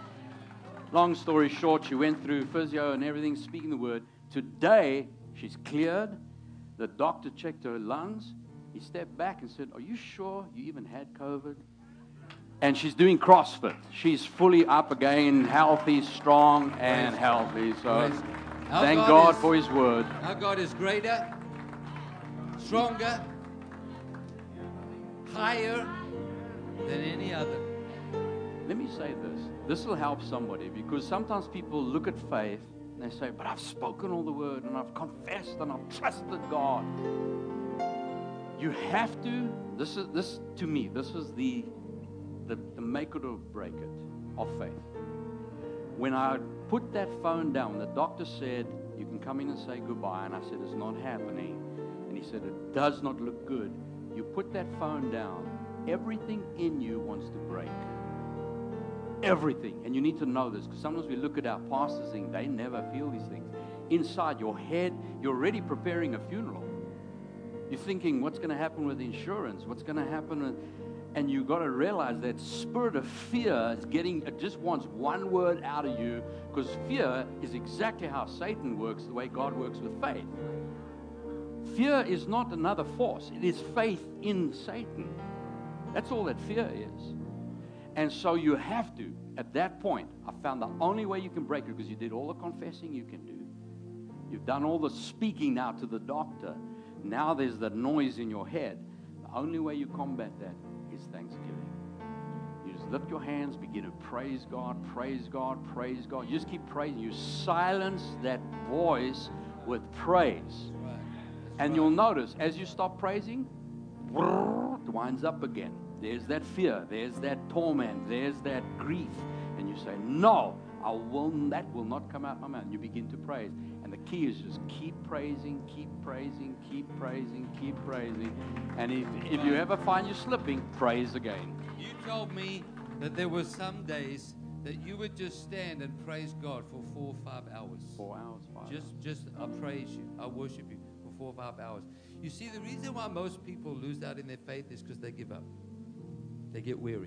Long story short, she went through physio and everything, speaking the word. Today, she's cleared. The doctor checked her lungs. He stepped back and said, "Are you sure you even had COVID?" And she's doing CrossFit. She's fully up again, healthy, strong, and healthy. So thank God God is- for His word. Our God is greater, stronger, higher, than any other. Let me say this. This will help somebody because sometimes people look at faith and they say, but I've spoken all the word and I've confessed and I've trusted God. You have to, this is this to me, this is the, the, the make it or break it of faith. When I put that phone down, the doctor said, you can come in and say goodbye. And I said, it's not happening. And he said, it does not look good. You put that phone down, everything in you wants to break. Everything. And you need to know this because sometimes we look at our pastors and they never feel these things. Inside your head, you're already preparing a funeral. You're thinking, what's going to happen with insurance? What's going to happen with... And you've got to realize that spirit of fear is getting, it just wants one word out of you because fear is exactly how Satan works, the way God works with faith. Fear is not another force. It is faith in Satan. That's all that fear is. And so you have to, at that point, I found the only way you can break it because you did all the confessing you can do. You've done all the speaking now to the doctor. Now there's that noise in your head. The only way you combat that is thanksgiving. You just lift your hands, begin to praise God, praise God, praise God. You just keep praising. You silence that voice with praise. And you'll notice, as you stop praising, it winds up again. There's that fear. There's that torment. There's that grief. And you say, no, I will, that will not come out my mouth. You begin to praise. And the key is just keep praising, keep praising, keep praising, keep praising. And if, if you ever find you slipping, praise again. You told me that there were some days that you would just stand and praise God for four or five hours. Four hours, five Just, hours. just I praise you. I worship you for four or five hours. You see, the reason why most people lose out in their faith is because they give up. They get weary.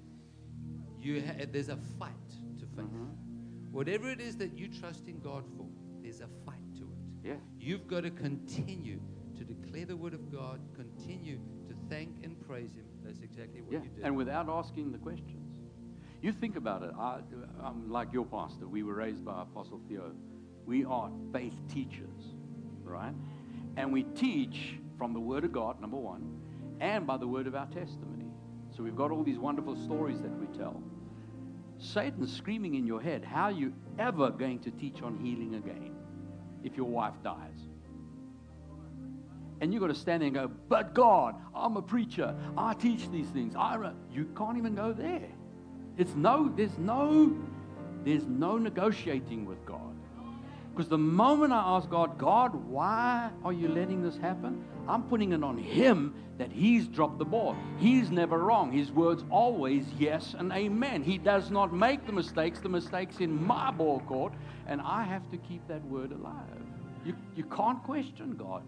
You ha- there's a fight to faith. Mm-hmm. Whatever it is that you trust in God for, there's a fight to it. Yeah. You've got to continue to declare the word of God, continue to thank and praise Him. That's exactly what Yeah, you do. and without asking the questions. You think about it. I, I'm like your pastor. We were raised by Apostle Theo. We are faith teachers, right? And we teach from the Word of God, number one, and by the word of our testimony. So we've got all these wonderful stories that we tell. Satan's screaming in your head, how are you ever going to teach on healing again if your wife dies? And you've got to stand there and go, but God, I'm a preacher. I teach these things. I re-. You can't even go there. It's no, there's no, there's no negotiating with God. Because the moment I ask God, God, why are you letting this happen? I'm putting it on Him that He's dropped the ball. He's never wrong. His word's always yes and amen. He does not make the mistakes. The mistakes in my ball court. And I have to keep that word alive. You, you can't question God.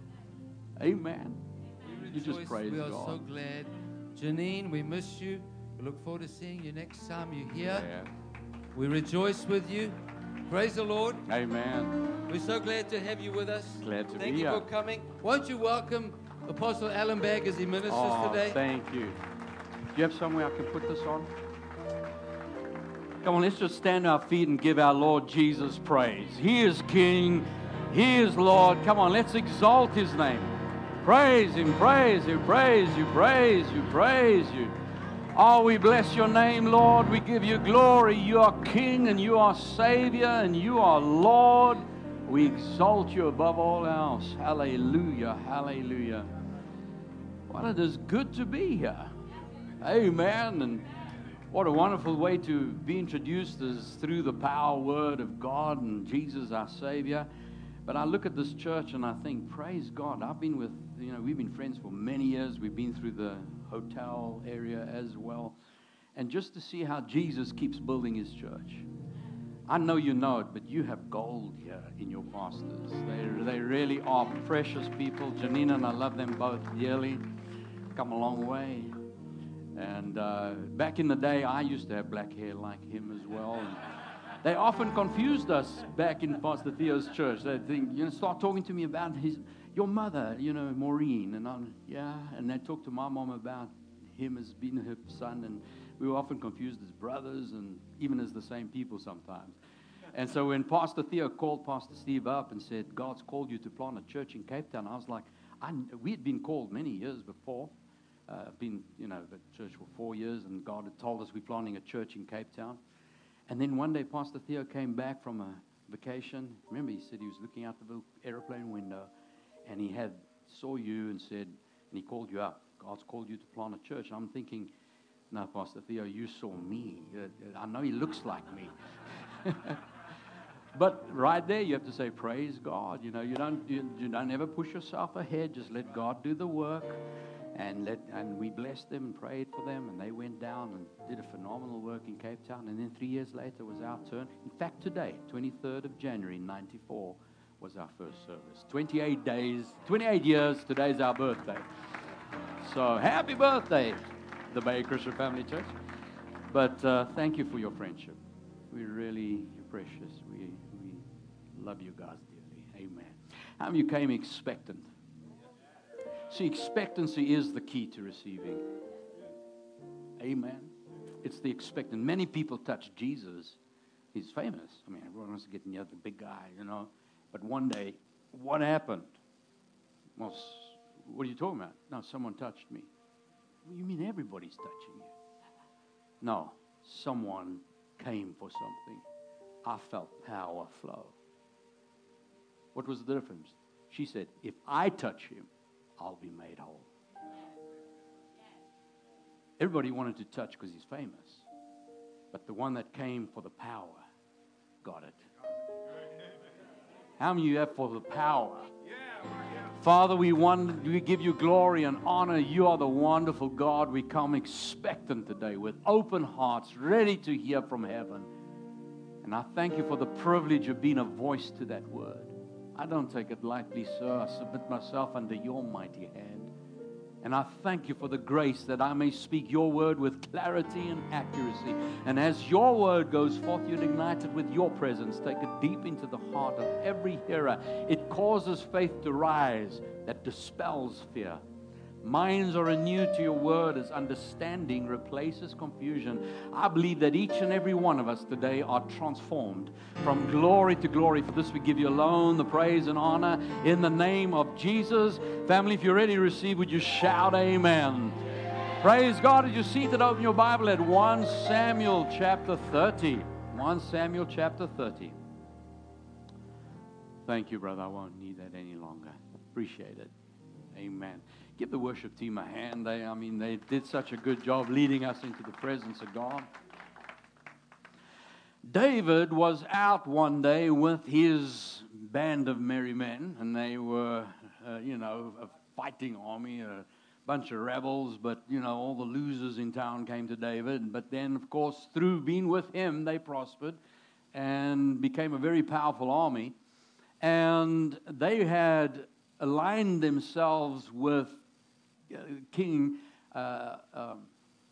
Amen. We You just rejoice. praise We are God. so glad. Janine, we miss you. We look forward to seeing you next time you're here. Yeah. We rejoice with you. Praise the Lord. Amen. We're so glad to have you with us. Glad to Thank be you here. for coming. Won't you welcome Apostle Alan Bagg as he ministers Oh, today? thank you. Do you have somewhere I can put this on? Come on, let's just stand on our feet and give our Lord Jesus praise. He is King. He is Lord. Come on, let's exalt His name. Praise Him, praise Him, praise You, praise You, praise You. Oh, we bless Your name, Lord. We give You glory. You are King and You are Savior and You are Lord. We exalt You above all else. Hallelujah, hallelujah. Well, it is good to be here. Amen. And what a wonderful way to be introduced is through the power word of God and Jesus our Savior. But I look at this church and I think, praise God. I've been with, you know, we've been friends for many years. We've been through the hotel area as well. And just to see how Jesus keeps building His church. I know you know it, but you have gold here in your pastors. They, they really are precious people. Janina and I love them both dearly. Come a long way. And uh, back in the day, I used to have black hair like him as well. And they often confused us back in Pastor Theo's church. They think, you know, start talking to me about his, your mother, you know, Maureen. And I'm, yeah. And they talk to my mom about him as being her son. And we were often confused as brothers and even as the same people sometimes. And so when Pastor Theo called Pastor Steve up and said, God's called you to plant a church in Cape Town, I was like, I, we had been called many years before. Uh, been, you know, at church for four years, and God had told us we're planting a church in Cape Town. And then one day, Pastor Theo came back from a vacation. Remember, he said he was looking out the airplane window, and he had saw you and said, and he called you up. God's called you to plant a church. I'm thinking, no, Pastor Theo, you saw me. I know he looks like me. But right there, you have to say, praise God. You know, you don't, you, you don't ever push yourself ahead. Just let God do the work. And let and we blessed them and prayed for them, and they went down and did a phenomenal work in Cape Town. And then three years later was our turn. In fact, today, twenty-third of January, ninety-four, was our first service. twenty-eight days, twenty-eight years, today's our birthday. So happy birthday, the Bay Christian Family Church. But uh, thank you for your friendship. We really, you're precious. We, we love you guys dearly. Amen. How many of you came expectant? See, expectancy is the key to receiving. Amen. It's the expectant. Many people touch Jesus. He's famous. I mean, everyone wants to get near the big guy, you know. But one day, what happened? Well, what are you talking about? No, someone touched me. Well, you mean everybody's touching you? No, someone came for something. I felt power flow. What was the difference? She said, if I touch him, I'll be made whole. Everybody wanted to touch because he's famous. But the one that came for the power got it. How many of you have for the power? Father, we want, we give you glory and honor. You are the wonderful God. We come expectant today with open hearts, ready to hear from heaven. And I thank you for the privilege of being a voice to that word. I don't take it lightly, sir. I submit myself under your mighty hand. And I thank you for the grace that I may speak your word with clarity and accuracy. And as your word goes forth, you'd ignite it with your presence. Take it deep into the heart of every hearer. It causes faith to rise that dispels fear. Minds are renewed to your word as understanding replaces confusion. I believe that each and every one of us today are transformed from glory to glory. For this we give you alone the praise and honor in the name of Jesus. Family, if you're ready to receive, would you shout amen? Praise God. As you're seated, open your Bible at First Samuel chapter thirty. First Samuel chapter thirty. Thank you, brother. I won't need that any longer. Appreciate it. Amen. Give the worship team a hand. They, I mean, they did such a good job leading us into the presence of God. David was out one day with his band of merry men, and they were, uh, you know, a fighting army, a bunch of rebels, but, you know, all the losers in town came to David. But then, of course, through being with him, they prospered and became a very powerful army. And they had aligned themselves with uh, King uh, um,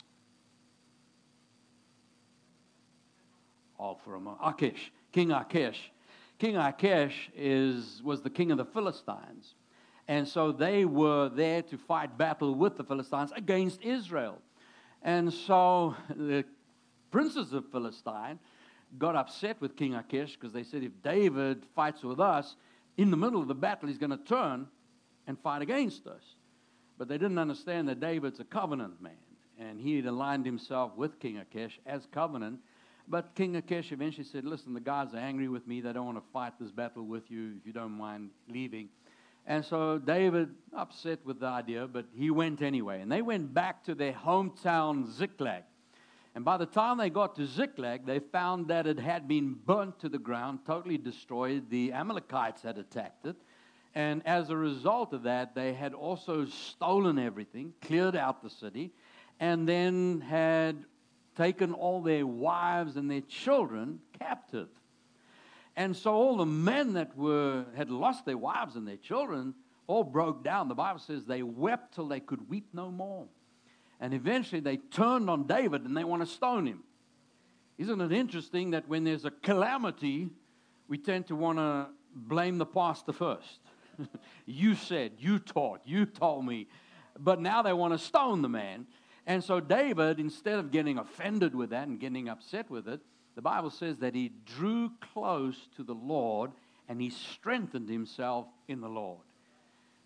all for a moment, Achish, King Achish. King Achish is was the king of the Philistines, and so they were there to fight battle with the Philistines against Israel. And so the princes of Philistine got upset with King Achish because they said, if David fights with us, in the middle of the battle, he's going to turn and fight against us. But they didn't understand that David's a covenant man, and he had aligned himself with King Achish as covenant. But King Achish eventually said, listen, the guys are angry with me. They don't want to fight this battle with you if you don't mind leaving. And so David, upset with the idea, but he went anyway. And they went back to their hometown, Ziklag. And by the time they got to Ziklag, they found that it had been burnt to the ground, totally destroyed. The Amalekites had attacked it. And as a result of that, they had also stolen everything, cleared out the city, and then had taken all their wives and their children captive. And so all the men that were had lost their wives and their children all broke down. The Bible says they wept till they could weep no more. And eventually they turned on David and they want to stone him. Isn't it interesting that when there's a calamity, we tend to want to blame the pastor first? You said, you taught, you told me. But now they want to stone the man. And so David, instead of getting offended with that and getting upset with it, the Bible says that he drew close to the Lord and he strengthened himself in the Lord.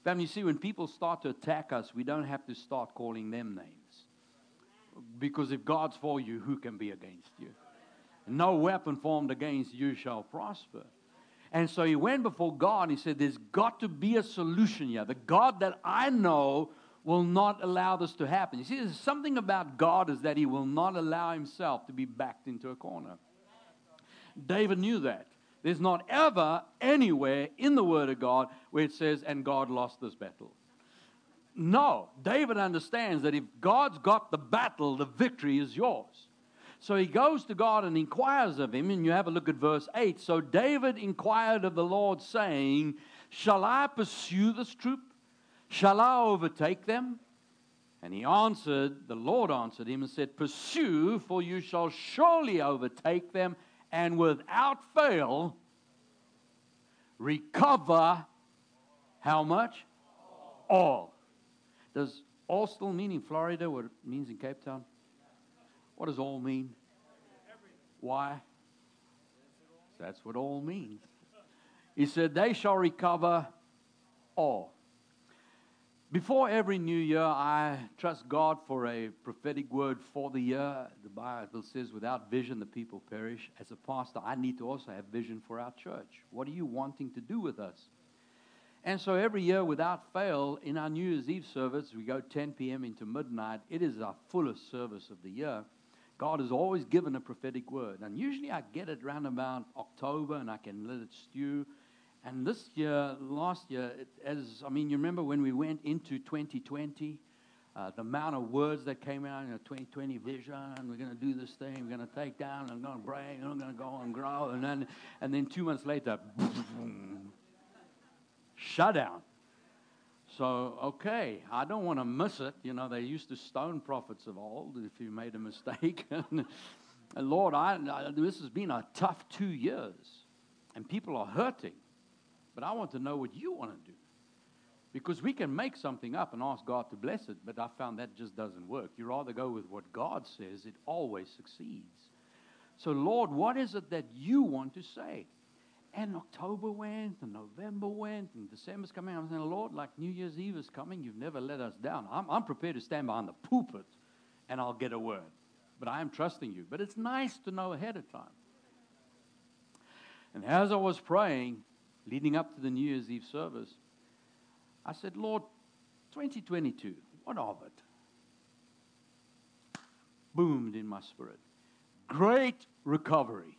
Family, you see, when people start to attack us, we don't have to start calling them names. Because if God's for you, who can be against you? No weapon formed against you shall prosper. And so he went before God and he said, there's got to be a solution here. The God that I know will not allow this to happen. You see, there's something about God is that he will not allow himself to be backed into a corner. David knew that. There's not ever anywhere in the Word of God where it says, and God lost this battle. No, David understands that if God's got the battle, the victory is yours. So he goes to God and inquires of him, and you have a look at verse eight. So David inquired of the Lord, saying, shall I pursue this troop? Shall I overtake them? And he answered, the Lord answered him and said, pursue, for you shall surely overtake them, and without fail, recover how much? All. Does all still mean in Florida what it means in Cape Town? What does all mean? Why? That's what all means. He said, they shall recover all. Before every new year, I trust God for a prophetic word for the year. The Bible says, without vision, the people perish. As a pastor, I need to also have vision for our church. What are you wanting to do with us? And so every year, without fail, in our New Year's Eve service, we go ten p.m. into midnight. It is our fullest service of the year. God has always given a prophetic word. And usually I get it around about October, and I can let it stew. And this year, last year, it, as I mean, you remember when we went into twenty twenty, uh, the amount of words that came out, you know, twenty twenty vision, we're going to do this thing, we're going to take down, and we're going to break, and we're going to go and grow. And then, and then two months later, shut down. So, okay, I don't want to miss it. You know, they used to stone prophets of old if you made a mistake. and, and Lord, I, I, this has been a tough two years, and people are hurting. But I want to know what you want to do. Because we can make something up and ask God to bless it, but I found that just doesn't work. You rather go with what God says. It always succeeds. So, Lord, what is it that you want to say? And October went, and November went, and December's coming. I'm saying, Lord, like New Year's Eve is coming. You've never let us down. I'm, I'm prepared to stand behind the pulpit, and I'll get a word. But I am trusting you. But it's nice to know ahead of time. And as I was praying, leading up to the New Year's Eve service, I said, Lord, twenty twenty-two, what of it? Boomed in my spirit. Great recovery.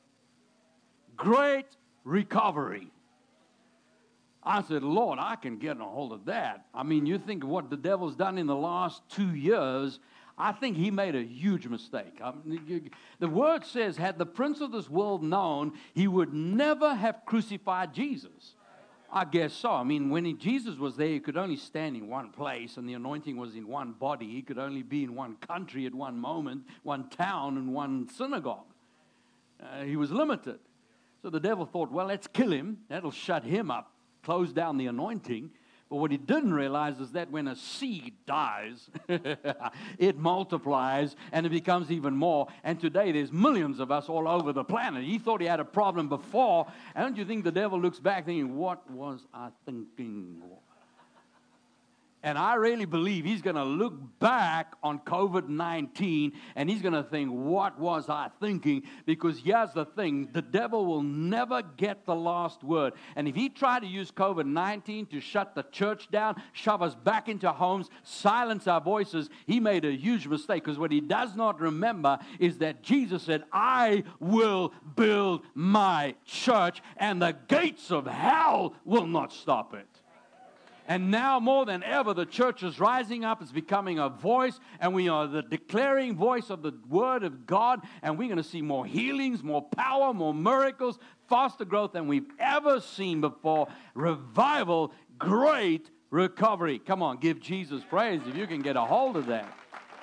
Great recovery. I said, Lord, I can get a hold of that. I mean, you think of what the devil's done in the last two years. I think he made a huge mistake. I mean, the word says, had the prince of this world known, he would never have crucified Jesus. I guess so. I mean, when he, Jesus was there, he could only stand in one place, and the anointing was in one body. He could only be in one country at one moment, one town, and one synagogue. Uh, he was limited. So the devil thought, well, let's kill him. That'll shut him up, close down the anointing. But what he didn't realize is that when a seed dies, it multiplies and it becomes even more. And today there's millions of us all over the planet. He thought he had a problem before. And don't you think the devil looks back thinking, what was I thinking? And I really believe he's going to look back on COVID nineteen and he's going to think, what was I thinking? Because here's the thing, the devil will never get the last word. And if he tried to use COVID nineteen to shut the church down, shove us back into homes, silence our voices, he made a huge mistake. Because what he does not remember is that Jesus said, I will build my church and the gates of hell will not stop it. And now more than ever, the church is rising up. It's becoming a voice, and we are the declaring voice of the Word of God, and we're going to see more healings, more power, more miracles, faster growth than we've ever seen before. Revival, great recovery. Come on, give Jesus praise if you can get a hold of that.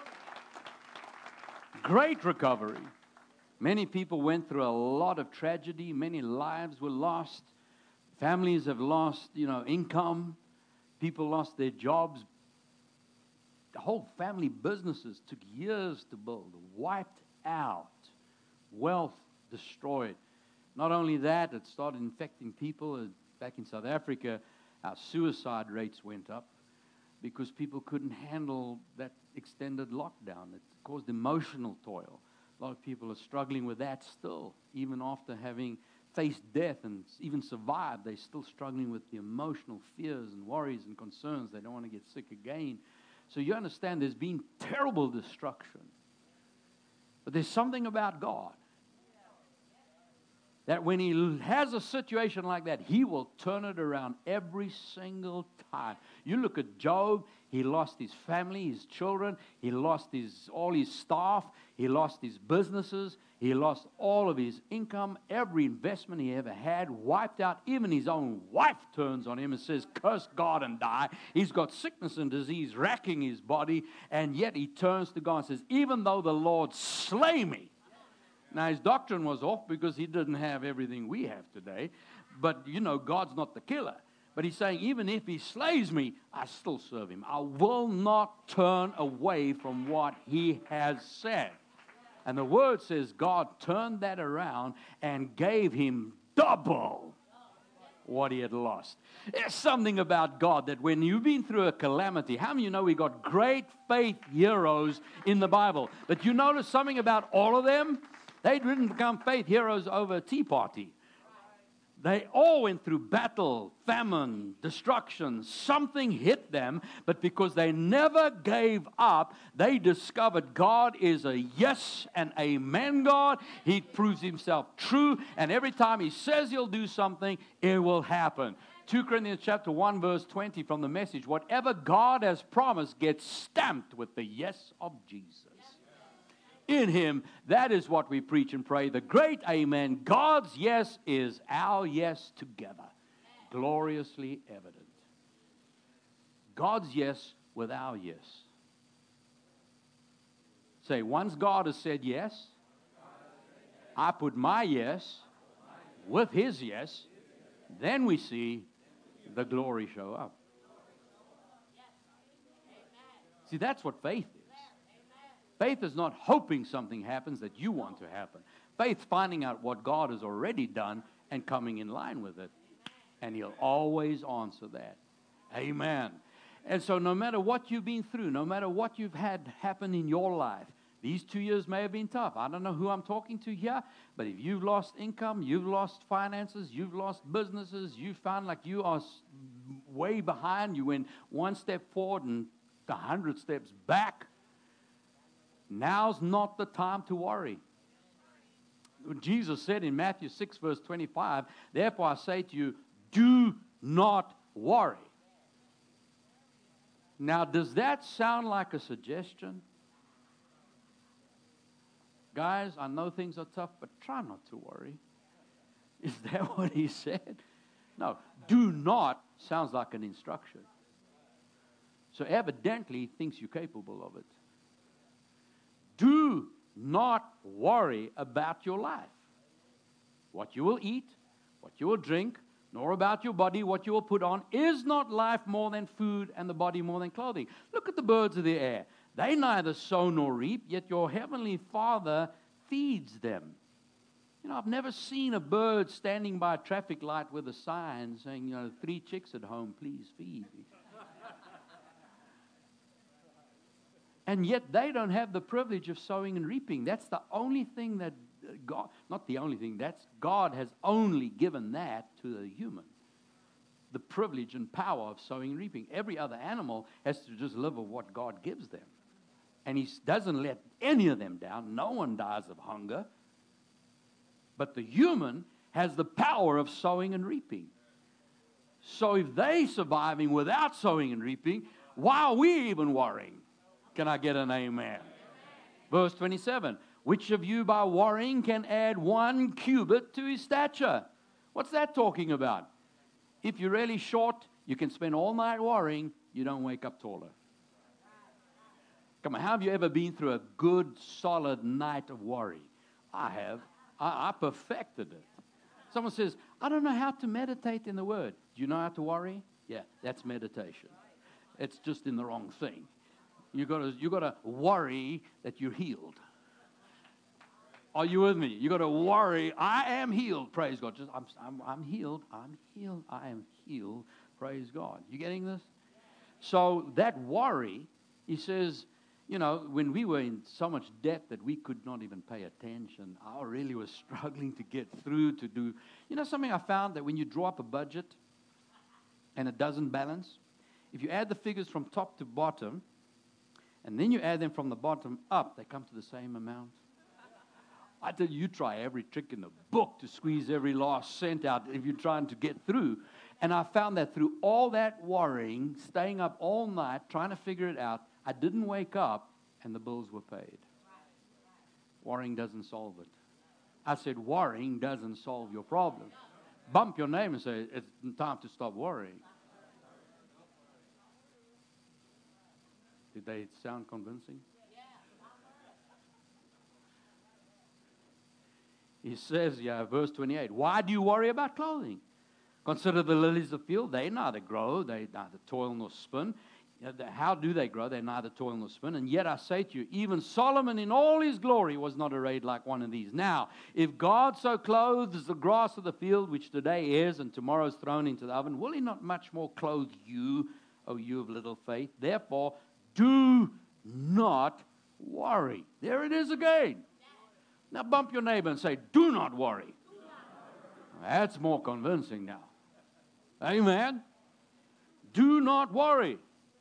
Great recovery. Many people went through a lot of tragedy. Many lives were lost. Families have lost, you know, income. People lost their jobs. The whole family businesses took years to build, wiped out, wealth destroyed. Not only that, it started infecting people. Back in South Africa, Our suicide rates went up because people couldn't handle that extended lockdown. It caused emotional toil. A lot of people are struggling with that still, even after having faced death and even survived. They're still struggling with the emotional fears and worries and concerns. They don't want to get sick again. So you understand there's been terrible destruction. But there's something about God that when He has a situation like that, He will turn it around every single time. You look at Job, he lost his family, his children, he lost his all his staff, he lost his businesses, he lost all of his income, every investment he ever had, wiped out. Even his own wife turns on him and says, curse God and die. He's got sickness and disease racking his body, and yet he turns to God and says, even though the Lord slay me. Now, his doctrine was off because he didn't have everything we have today. But, you know, God's not the killer. But he's saying, even if he slays me, I still serve him. I will not turn away from what he has said. And the word says God turned that around and gave him double what he had lost. There's something about God that when you've been through a calamity, how many of you know we got great faith heroes in the Bible? But you notice something about all of them? They didn't become faith heroes over a tea party. They all went through battle, famine, destruction. Something hit them, but because they never gave up, they discovered God is a yes and amen God. He proves himself true, and every time he says he'll do something, it will happen. Second Corinthians chapter one, verse twenty from the Message. Whatever God has promised gets stamped with the yes of Jesus. In him, that is what we preach and pray. The great amen. God's yes is our yes together. Gloriously evident. God's yes with our yes. Say, once God has said yes, I put my yes with his yes, then we see the glory show up. See, that's what faith is. Faith is not hoping something happens that you want to happen. Faith finding out what God has already done and coming in line with it. And he'll always answer that. Amen. And so no matter what you've been through, no matter what you've had happen in your life, these two years may have been tough. I don't know who I'm talking to here, but if you've lost income, you've lost finances, you've lost businesses, you found like you are way behind, you went one step forward and a hundred steps back, now's not the time to worry. Jesus said in Matthew six, verse twenty-five, therefore I say to you, do not worry. Now, does that sound like a suggestion? Guys, I know things are tough, but try not to worry. Is that what he said? No, do not sounds like an instruction. So evidently he thinks you're capable of it. Do not worry about your life. What you will eat, what you will drink, nor about your body, what you will put on. Is not life more than food and the body more than clothing? Look at the birds of the air. They neither sow nor reap, yet your heavenly Father feeds them. You know, I've never seen a bird standing by a traffic light with a sign saying, you know, three chicks at home, please feed me. And yet they don't have the privilege of sowing and reaping. That's the only thing that God, not the only thing, that's God has only given that to the human. The privilege and power of sowing and reaping. Every other animal has to just live of what God gives them. And he doesn't let any of them down. No one dies of hunger. But the human has the power of sowing and reaping. So if they're surviving without sowing and reaping, why are we even worrying? Can I get an amen? Verse twenty-seven. Which of you by worrying can add one cubit to his stature? What's that talking about? If you're really short, you can spend all night worrying, you don't wake up taller. Come on, how have you ever been through a good, solid night of worry? I have. I, I perfected it. Someone says, I don't know how to meditate in the Word. Do you know how to worry? Yeah, that's meditation. It's just in the wrong thing. You got to you got to worry that you're healed. Are you with me? You got to worry. I am healed. Praise God. Just I'm, I'm, I'm healed. I'm healed. I am healed. Praise God. You getting this? So that worry, he says, you know, when we were in so much debt that we could not even pay attention, I really was struggling to get through to do. You know something I found, that when you draw up a budget and it doesn't balance, if you add the figures from top to bottom, and then you add them from the bottom up, they come to the same amount. I tell you, you try every trick in the book to squeeze every last cent out if you're trying to get through. And I found that through all that worrying, staying up all night, trying to figure it out, I didn't wake up and the bills were paid. Worrying doesn't solve it. I said, worrying doesn't solve your problem. Bump your name and say, it's time to stop worrying. Did they sound convincing? He says, yeah, verse twenty-eight, why do you worry about clothing? Consider the lilies of the field. They neither grow, they neither toil nor spin. How do they grow? They neither toil nor spin. And yet I say to you, even Solomon in all his glory was not arrayed like one of these. Now, if God so clothes the grass of the field, which today is and tomorrow is thrown into the oven, will he not much more clothe you, O you of little faith? Therefore, do not worry. There it is again. Now bump your neighbor and say, do not worry. That's more convincing now. Amen. Do not worry.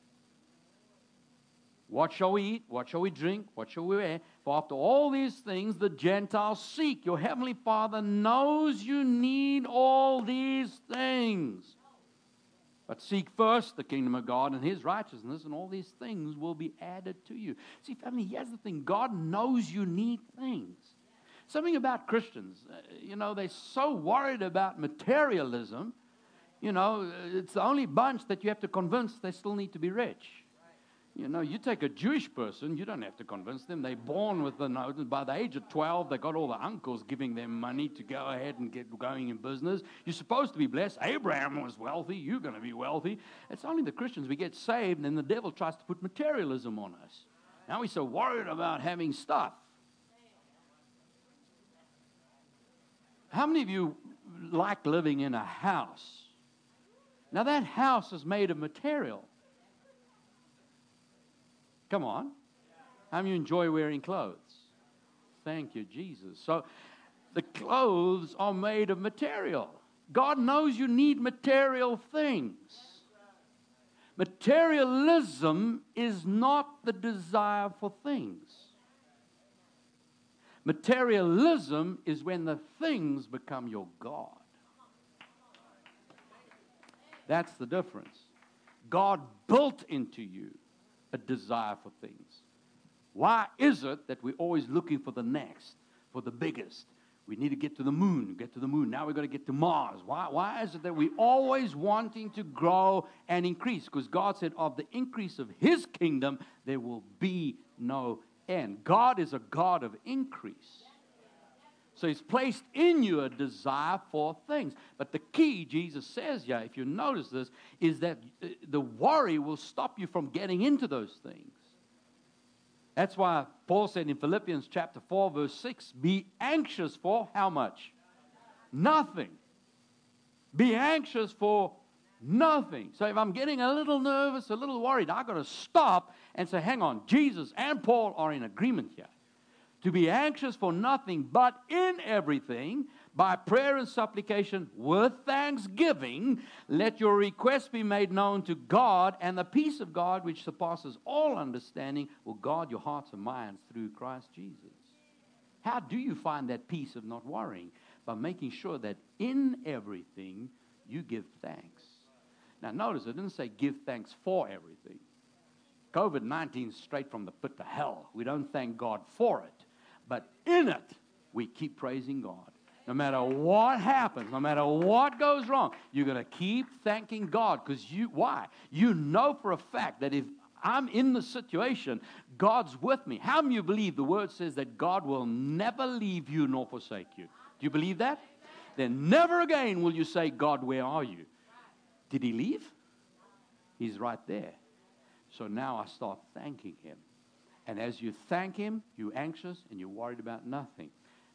What shall we eat? What shall we drink? What shall we wear? For after all these things the Gentiles seek. Your heavenly Father knows you need all these things. But seek first the kingdom of God and his righteousness, and all these things will be added to you. See, family, here's the thing. God knows you need things. Something about Christians, uh, you know, they're so worried about materialism. You know, it's the only bunch that you have to convince they still need to be rich. You know, you take a Jewish person, you don't have to convince them. They're born with the note. By the age of twelve, they got all the uncles giving them money to go ahead and get going in business. You're supposed to be blessed. Abraham was wealthy. You're going to be wealthy. It's only the Christians. We get saved, and then the devil tries to put materialism on us. Now we're so worried about having stuff. How many of you like living in a house? Now that house is made of material. Come on. How many of you enjoy wearing clothes? Thank you, Jesus. So the clothes are made of material. God knows you need material things. Materialism is not the desire for things. Materialism is when the things become your God. That's the difference. God built into you a desire for things. Why is it that we're always looking for the next, for the biggest? We need to get to the moon, get to the moon. Now we've got to get to Mars. Why, why is it that we're always wanting to grow and increase? Because God said, of the increase of his kingdom, there will be no end. God is a God of increase. So he's placed in you a desire for things. But the key, Jesus says, yeah, if you notice this, is that the worry will stop you from getting into those things. That's why Paul said in Philippians chapter four, verse six, be anxious for how much? Nothing. Be anxious for nothing. So if I'm getting a little nervous, a little worried, I've got to stop and say, hang on, Jesus and Paul are in agreement here. To be anxious for nothing, but in everything, by prayer and supplication, with thanksgiving, let your requests be made known to God, and the peace of God, which surpasses all understanding, will guard your hearts and minds through Christ Jesus. How do you find that peace of not worrying? By making sure that in everything, you give thanks. Now notice, it didn't say give thanks for everything. COVID nineteen is straight from the pit to hell. We don't thank God for it. But in it, we keep praising God. No matter what happens, no matter what goes wrong, you're going to keep thanking God. Because you, why? You know for a fact that if I'm in the situation, God's with me. How many of you believe the word says that God will never leave you nor forsake you? Do you believe that? Then never again will you say, God, where are you? Did he leave? He's right there. So now I start thanking him. And as you thank him, you're anxious and you're worried about nothing.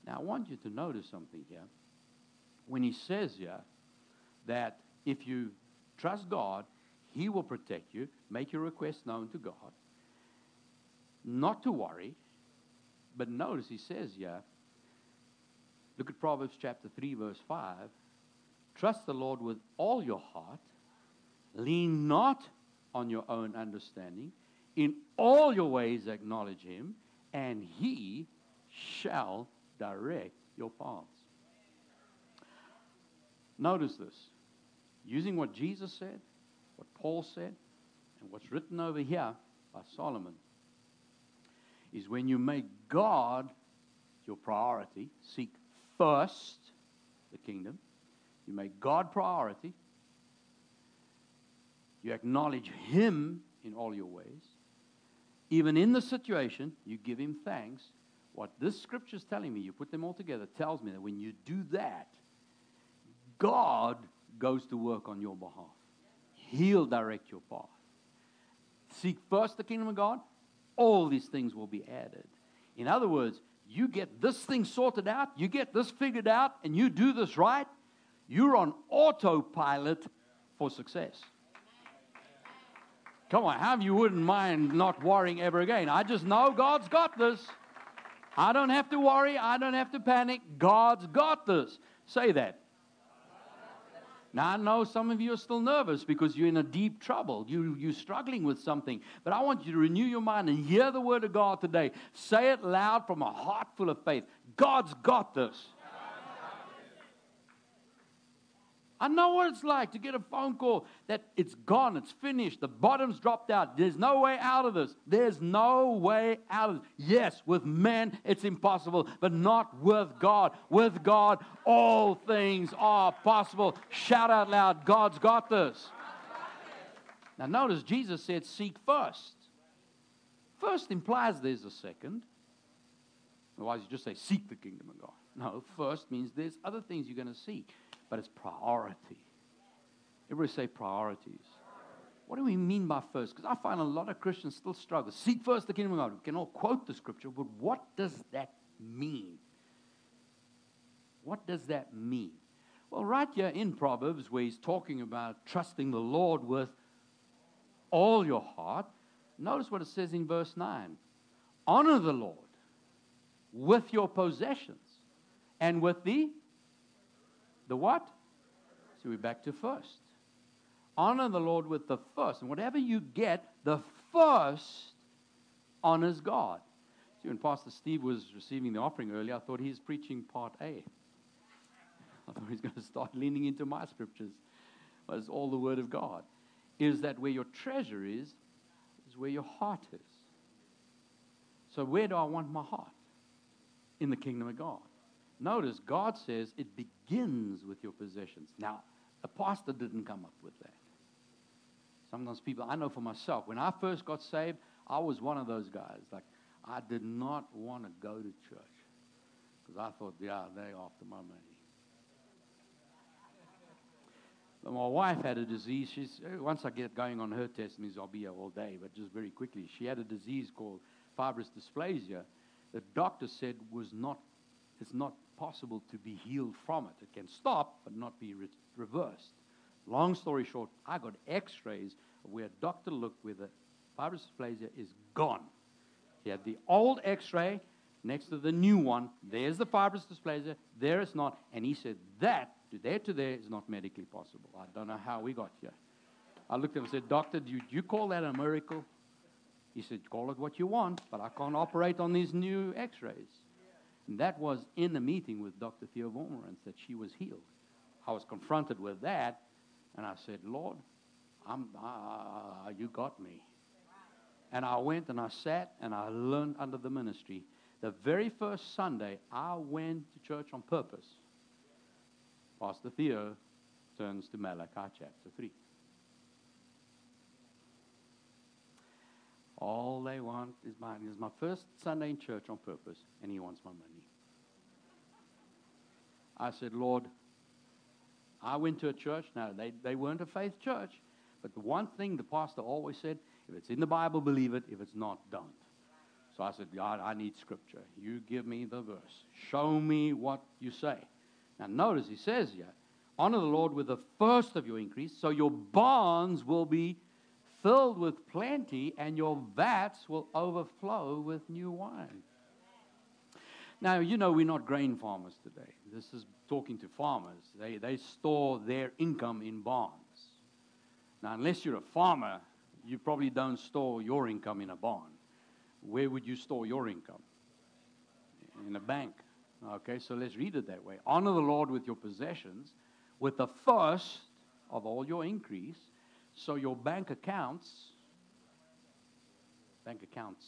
Now, I want you to notice something here. When he says here that if you trust God, he will protect you, make your request known to God, not to worry. But notice he says here, look at Proverbs chapter three, verse five. Trust the Lord with all your heart. Lean not on your own understanding. In all your ways acknowledge him, and he shall direct your paths. Notice this. Using what Jesus said, what Paul said, and what's written over here by Solomon, is when you make God your priority, seek first the kingdom, you make God priority, you acknowledge him in all your ways, even in the situation, you give him thanks. What this scripture is telling me, you put them all together, tells me that when you do that, God goes to work on your behalf. He'll direct your path. Seek first the kingdom of God, all these things will be added. In other words, you get this thing sorted out, you get this figured out, and you do this right, you're on autopilot for success. Come on, how you wouldn't mind not worrying ever again? I just know God's got this. I don't have to worry. I don't have to panic. God's got this. Say that. Now, I know some of you are still nervous because you're in a deep trouble. You, you're struggling with something. But I want you to renew your mind and hear the word of God today. Say it loud from a heart full of faith. God's got this. I know what it's like to get a phone call that it's gone, it's finished, the bottom's dropped out. There's no way out of this. There's no way out of this. Yes, with men it's impossible, but not with God. With God, all things are possible. Shout out loud, God's got this. Now notice Jesus said, seek first. First implies there's a second. Otherwise you just say, seek the kingdom of God. No, first means there's other things you're going to seek. But it's priority. Everybody say priorities. What do we mean by first? Because I find a lot of Christians still struggle. Seek first the kingdom of God. We can all quote the scripture, but what does that mean? What does that mean? Well, right here in Proverbs, where he's talking about trusting the Lord with all your heart, notice what it says in verse nine. Honor the Lord with your possessions and with the The what? So we're back to first. Honor the Lord with the first. And whatever you get, the first honors God. See, when Pastor Steve was receiving the offering earlier, I thought he's preaching part A. I thought he's going to start leaning into my scriptures. But it's all the Word of God. Is that where your treasure is, is where your heart is. So where do I want my heart? In the kingdom of God. Notice, God says it begins with your possessions. Now, a pastor didn't come up with that. Sometimes people, I know for myself, when I first got saved, I was one of those guys. Like, I did not want to go to church. Because I thought, yeah, they're after my money. But my wife had a disease. She's, once I get going on her testimonies, I'll be here all day. But just very quickly, she had a disease called fibrous dysplasia. The doctor said was not, it's not possible to be healed from it. It can stop, but not be re- reversed. Long story short, I got x-rays where a doctor looked where the fibrous dysplasia is gone. He had the old x-ray next to the new one. There's the fibrous dysplasia. There it's not. And he said that, to there to there, is not medically possible. I don't know how we got here. I looked at him and said, Doctor, do you, do you call that a miracle? He said, call it what you want, but I can't operate on these new x-rays. And that was in a meeting with Doctor Theo Vormerans that she was healed. I was confronted with that, and I said, Lord, I'm, uh, you got me. And I went and I sat and I learned under the ministry. The very first Sunday, I went to church on purpose. Pastor Theo turns to Malachi chapter three. All they want is mine. It's my first Sunday in church on purpose, and he wants my money. I said, Lord, I went to a church. Now, they, they weren't a faith church, but the one thing the pastor always said, if it's in the Bible, believe it. If it's not, don't. So I said, God, I need scripture. You give me the verse. Show me what you say. Now notice he says here, honor the Lord with the first of your increase, so your barns will be filled with plenty, and your vats will overflow with new wine. Now, you know we're not grain farmers today. This is talking to farmers. They, they store their income in barns. Now, unless you're a farmer, you probably don't store your income in a barn. Where would you store your income? In a bank. Okay, so let's read it that way. Honor the Lord with your possessions, with the first of all your increase, so your bank accounts, bank accounts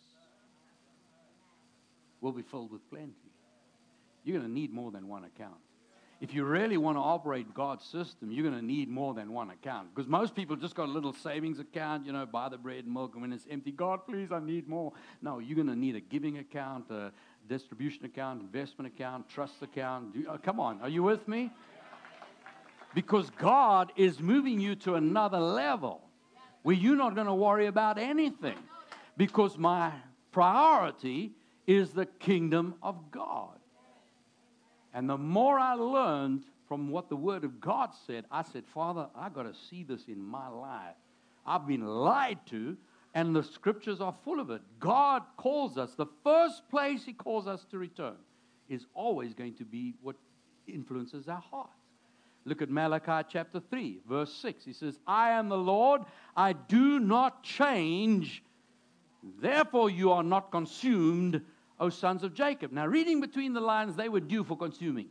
will be filled with plenty. You're going to need more than one account. If you really want to operate God's system, you're going to need more than one account. Because most people just got a little savings account, you know, buy the bread and milk, and when it's empty, God, please, I need more. No, you're going to need a giving account, a distribution account, investment account, trust account. Do you, oh, come on, are you with me? Because God is moving you to another level where you're not going to worry about anything. Because my priority is the kingdom of God. And the more I learned from what the Word of God said, I said, Father, I got to see this in my life. I've been lied to, and the scriptures are full of it. God calls us, the first place He calls us to return is always going to be what influences our heart. Look at Malachi chapter three, verse six. He says, I am the Lord, I do not change, therefore you are not consumed, O sons of Jacob. Now, reading between the lines, they were due for consuming.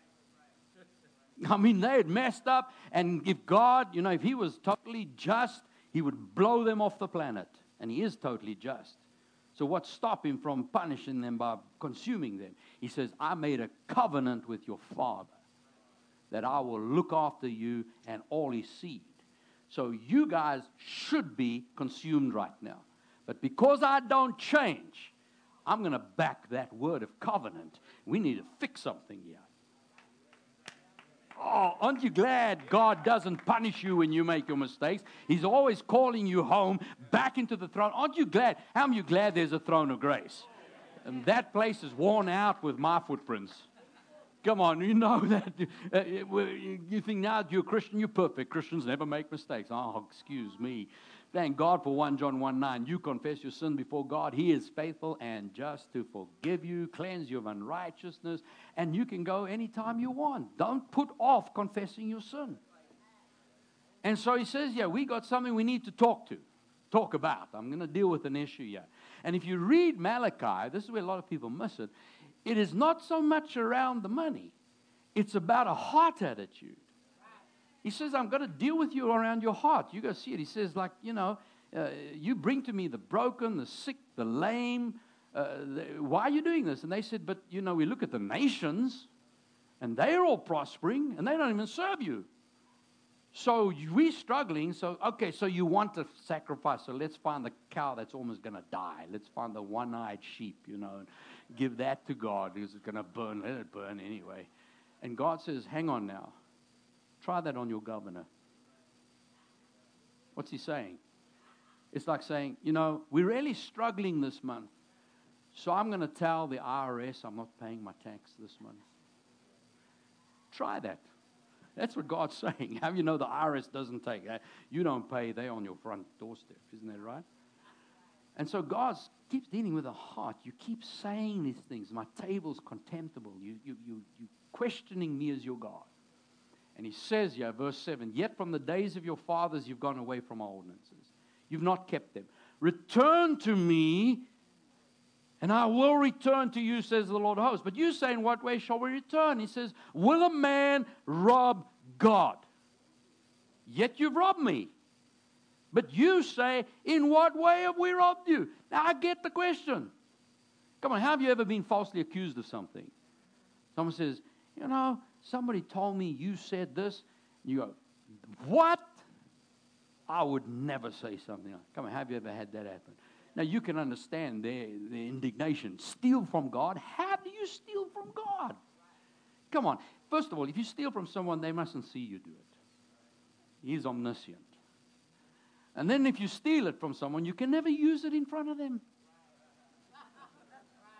I mean, they had messed up, and if God, you know, if He was totally just, He would blow them off the planet, and He is totally just. So what stopped Him from punishing them by consuming them? He says, I made a covenant with your father that I will look after you and all his seed. So you guys should be consumed right now. But because I don't change, I'm going to back that word of covenant. We need to fix something here. Oh, aren't you glad God doesn't punish you when you make your mistakes? He's always calling you home, back into the throne. Aren't you glad? How many of you glad there's a throne of grace? And that place is worn out with my footprints. Come on, you know that. Uh, you think now that you're a Christian, you're perfect. Christians never make mistakes. Oh, excuse me. Thank God for First John one nine. You confess your sin before God. He is faithful and just to forgive you, cleanse you of unrighteousness, and you can go anytime you want. Don't put off confessing your sin. And so he says, yeah, we got something we need to talk to, talk about. I'm going to deal with an issue here. And if you read Malachi, this is where a lot of people miss it. It is not so much around the money. It's about a heart attitude. He says, I'm going to deal with you around your heart. You go see it. He says, like, you know, uh, you bring to me the broken, the sick, the lame. Uh, the, why are you doing this? And they said, but, you know, we look at the nations, and they're all prospering, and they don't even serve you. So we're struggling. So, okay, so you want to sacrifice. So let's find the cow that's almost going to die. Let's find the one-eyed sheep, you know, and give that to God. Is it going to burn? Let it burn anyway. And God says, hang on now. Try that on your governor. What's he saying? It's like saying, you know, we're really struggling this month. So I'm going to tell the I R S I'm not paying my tax this month. Try that. That's what God's saying. How do you know the I R S doesn't take that? You don't pay, they're on your front doorstep. Isn't that right? And so God keeps dealing with the heart. You keep saying these things. My table's contemptible. You, you, you, you questioning me as your God. And he says here, verse seven, yet from the days of your fathers you've gone away from our ordinances. You've not kept them. Return to me, and I will return to you, says the Lord of hosts. But you say, in what way shall we return? He says, will a man rob God? Yet you've robbed me. But you say, in what way have we robbed you? Now I get the question. Come on, have you ever been falsely accused of something? Someone says, you know, somebody told me you said this. You go, what? I would never say something like that. Come on, have you ever had that happen? Now, you can understand their, their indignation. Steal from God? How do you steal from God? Come on. First of all, if you steal from someone, they mustn't see you do it. He's omniscient. And then if you steal it from someone, you can never use it in front of them.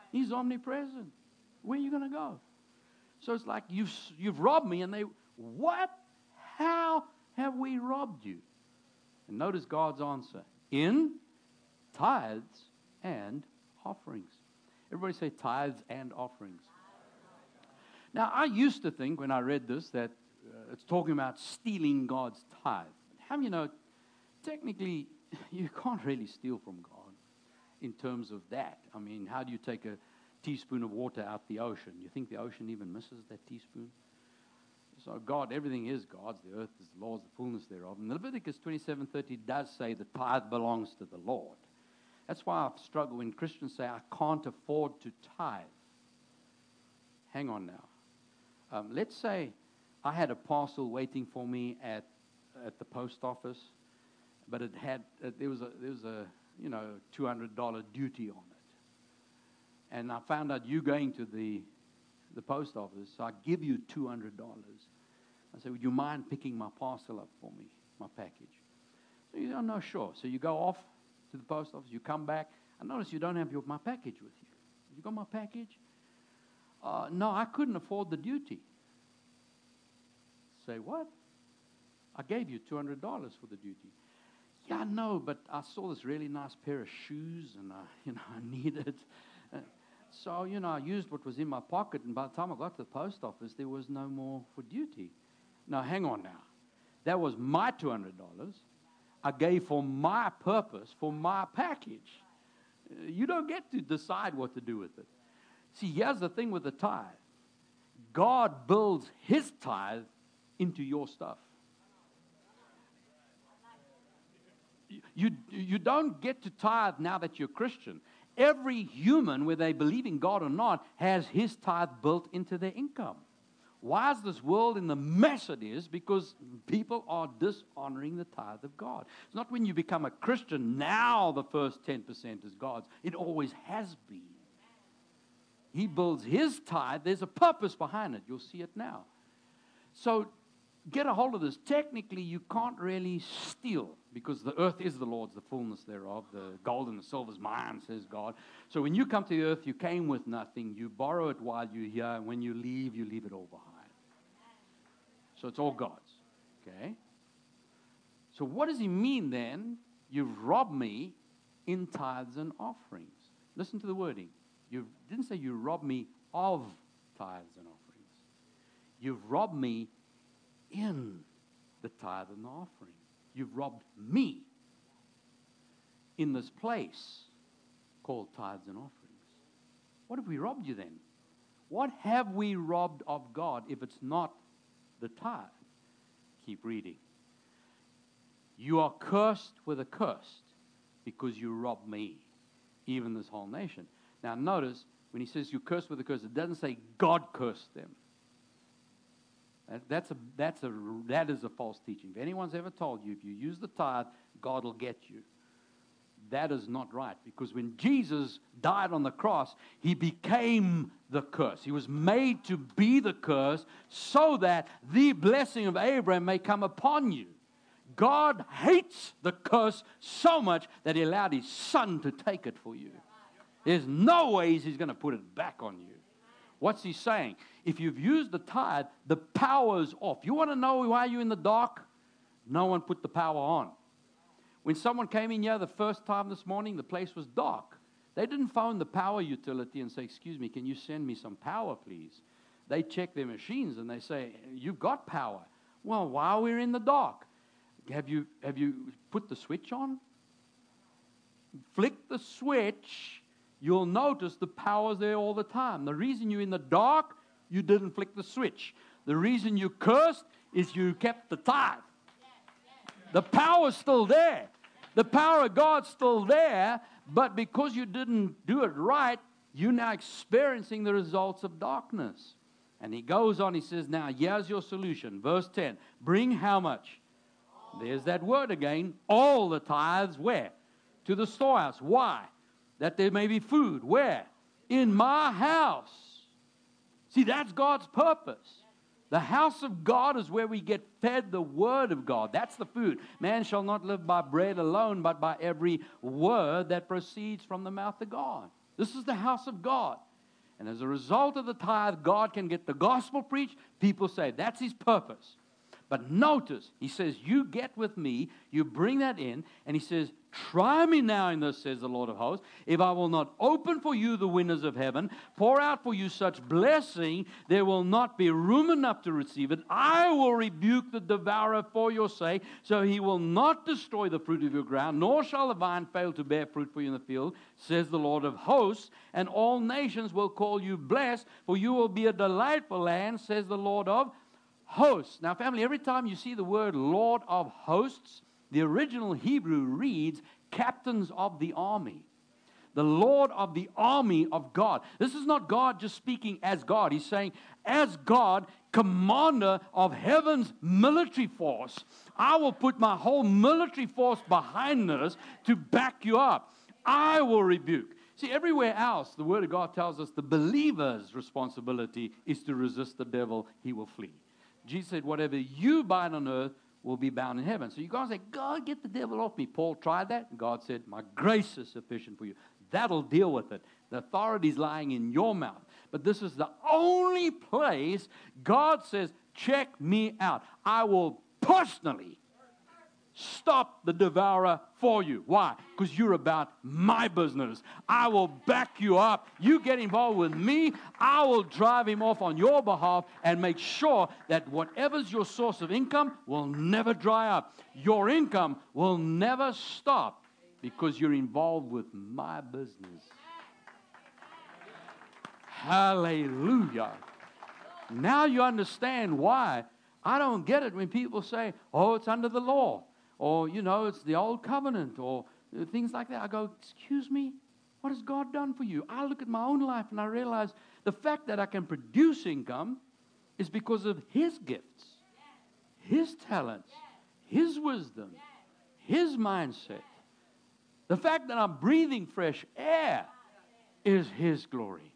He's omnipresent. Where are you going to go? So it's like, you've, you've robbed me, and they, what? How have we robbed you? And notice God's answer. In tithes and offerings. Everybody say tithes and offerings. Now, I used to think when I read this that uh, it's talking about stealing God's tithe. How many you know, technically, you can't really steal from God in terms of that. I mean, how do you take a teaspoon of water out the ocean? You think the ocean even misses that teaspoon? So God, everything is God's. The earth is the Lord's, the fullness thereof. And Leviticus twenty-seven thirty does say the tithe belongs to the Lord. That's why I struggle when Christians say, I can't afford to tithe. Hang on now. Um, let's say I had a parcel waiting for me at at the post office, but it had uh, there was a there was a you know two hundred dollar duty on it, and I found out you going to the the post office, so I give you two hundred dollars. I say, would you mind picking my parcel up for me, my package? So you don't know, sure. So you go off to the post office, you come back. I notice you don't have your my package with you. You got my package? Uh, no, I couldn't afford the duty. Say, what? I gave you two hundred dollars for the duty. Yeah, I know, but I saw this really nice pair of shoes, and I, you know, I needed it. Uh, so, you know, I used what was in my pocket, and by the time I got to the post office, there was no more for duty. Now, hang on now. That was my two hundred dollars. I gave for my purpose, for my package. Uh, you don't get to decide what to do with it. See, here's the thing with the tithe. God builds his tithe into your stuff. You, you don't get to tithe now that you're Christian. Every human, whether they believe in God or not, has his tithe built into their income. Why is this world in the mess it is? Because people are dishonoring the tithe of God. It's not when you become a Christian, now the first ten percent is God's. It always has been. He builds his tithe. There's a purpose behind it. You'll see it now. So get a hold of this. Technically, you can't really steal because the earth is the Lord's, the fullness thereof. The gold and the silver is mine, says God. So when you come to the earth, you came with nothing. You borrow it while you're here. And when you leave, you leave it all behind. So it's all God's. Okay? So what does he mean then? You've robbed me in tithes and offerings. Listen to the wording. You didn't say you robbed me of tithes and offerings. You've robbed me in the tithe and the offering. You've robbed me in this place called tithes and offerings. What have we robbed you then? What have we robbed of God if it's not the tithe? Keep reading. You are cursed with a curse because you robbed me, even this whole nation. Now notice, when he says you cursed with a curse, it doesn't say God cursed them. That, that's a, that's a, that is a false teaching. If anyone's ever told you, if you use the tithe, God will get you, that is not right. Because when Jesus died on the cross, he became the curse. He was made to be the curse so that the blessing of Abraham may come upon you. God hates the curse so much that he allowed his son to take it for you. There's no ways he's going to put it back on you. What's he saying? If you've used the tithe, the power's off. You want to know why you're in the dark? No one put the power on. When someone came in here the first time this morning, the place was dark. They didn't phone the power utility and say, excuse me, can you send me some power, please? They check their machines and they say, you've got power. Well, while we're in the dark, have you, have you put the switch on? Flick the switch. You'll notice the power's there all the time. The reason you're in the dark, you didn't flick the switch. The reason you cursed is you kept the tithe. The power's still there. The power of God's still there, but because you didn't do it right, you're now experiencing the results of darkness. And he goes on, he says, now here's your solution. Verse ten, bring how much? There's that word again. All the tithes, where? To the storehouse. Why? That there may be food. Where? In my house. See, that's God's purpose. The house of God is where we get fed the word of God. That's the food. Man shall not live by bread alone, but by every word that proceeds from the mouth of God. This is the house of God. And as a result of the tithe, God can get the gospel preached. People say that's His purpose. But notice, He says, you get with me, you bring that in, and He says, try me now in this, says the Lord of hosts, if I will not open for you the windows of heaven, pour out for you such blessing, there will not be room enough to receive it. I will rebuke the devourer for your sake, so he will not destroy the fruit of your ground, nor shall the vine fail to bear fruit for you in the field, says the Lord of hosts, and all nations will call you blessed, for you will be a delightful land, says the Lord of hosts. Now, family, every time you see the word Lord of hosts, the original Hebrew reads captains of the army. The Lord of the army of God. This is not God just speaking as God. He's saying, as God, commander of heaven's military force, I will put my whole military force behind this to back you up. I will rebuke. See, everywhere else, the Word of God tells us the believer's responsibility is to resist the devil. He will flee. Jesus said, whatever you bind on earth will be bound in heaven. So you guys say, God, get the devil off me. Paul tried that. And God said, my grace is sufficient for you. That'll deal with it. The authority is lying in your mouth. But this is the only place God says, check me out. I will personally stop the devourer for you. Why? Because you're about my business. I will back you up. You get involved with me, I will drive him off on your behalf and make sure that whatever's your source of income will never dry up. Your income will never stop because you're involved with my business. Hallelujah. Now you understand why I don't get it when people say, oh, it's under the law. Or, you know, it's the old covenant, or things like that. I go, excuse me, what has God done for you? I look at my own life and I realize the fact that I can produce income is because of His gifts, His talents, His wisdom, His mindset. The fact that I'm breathing fresh air is His glory.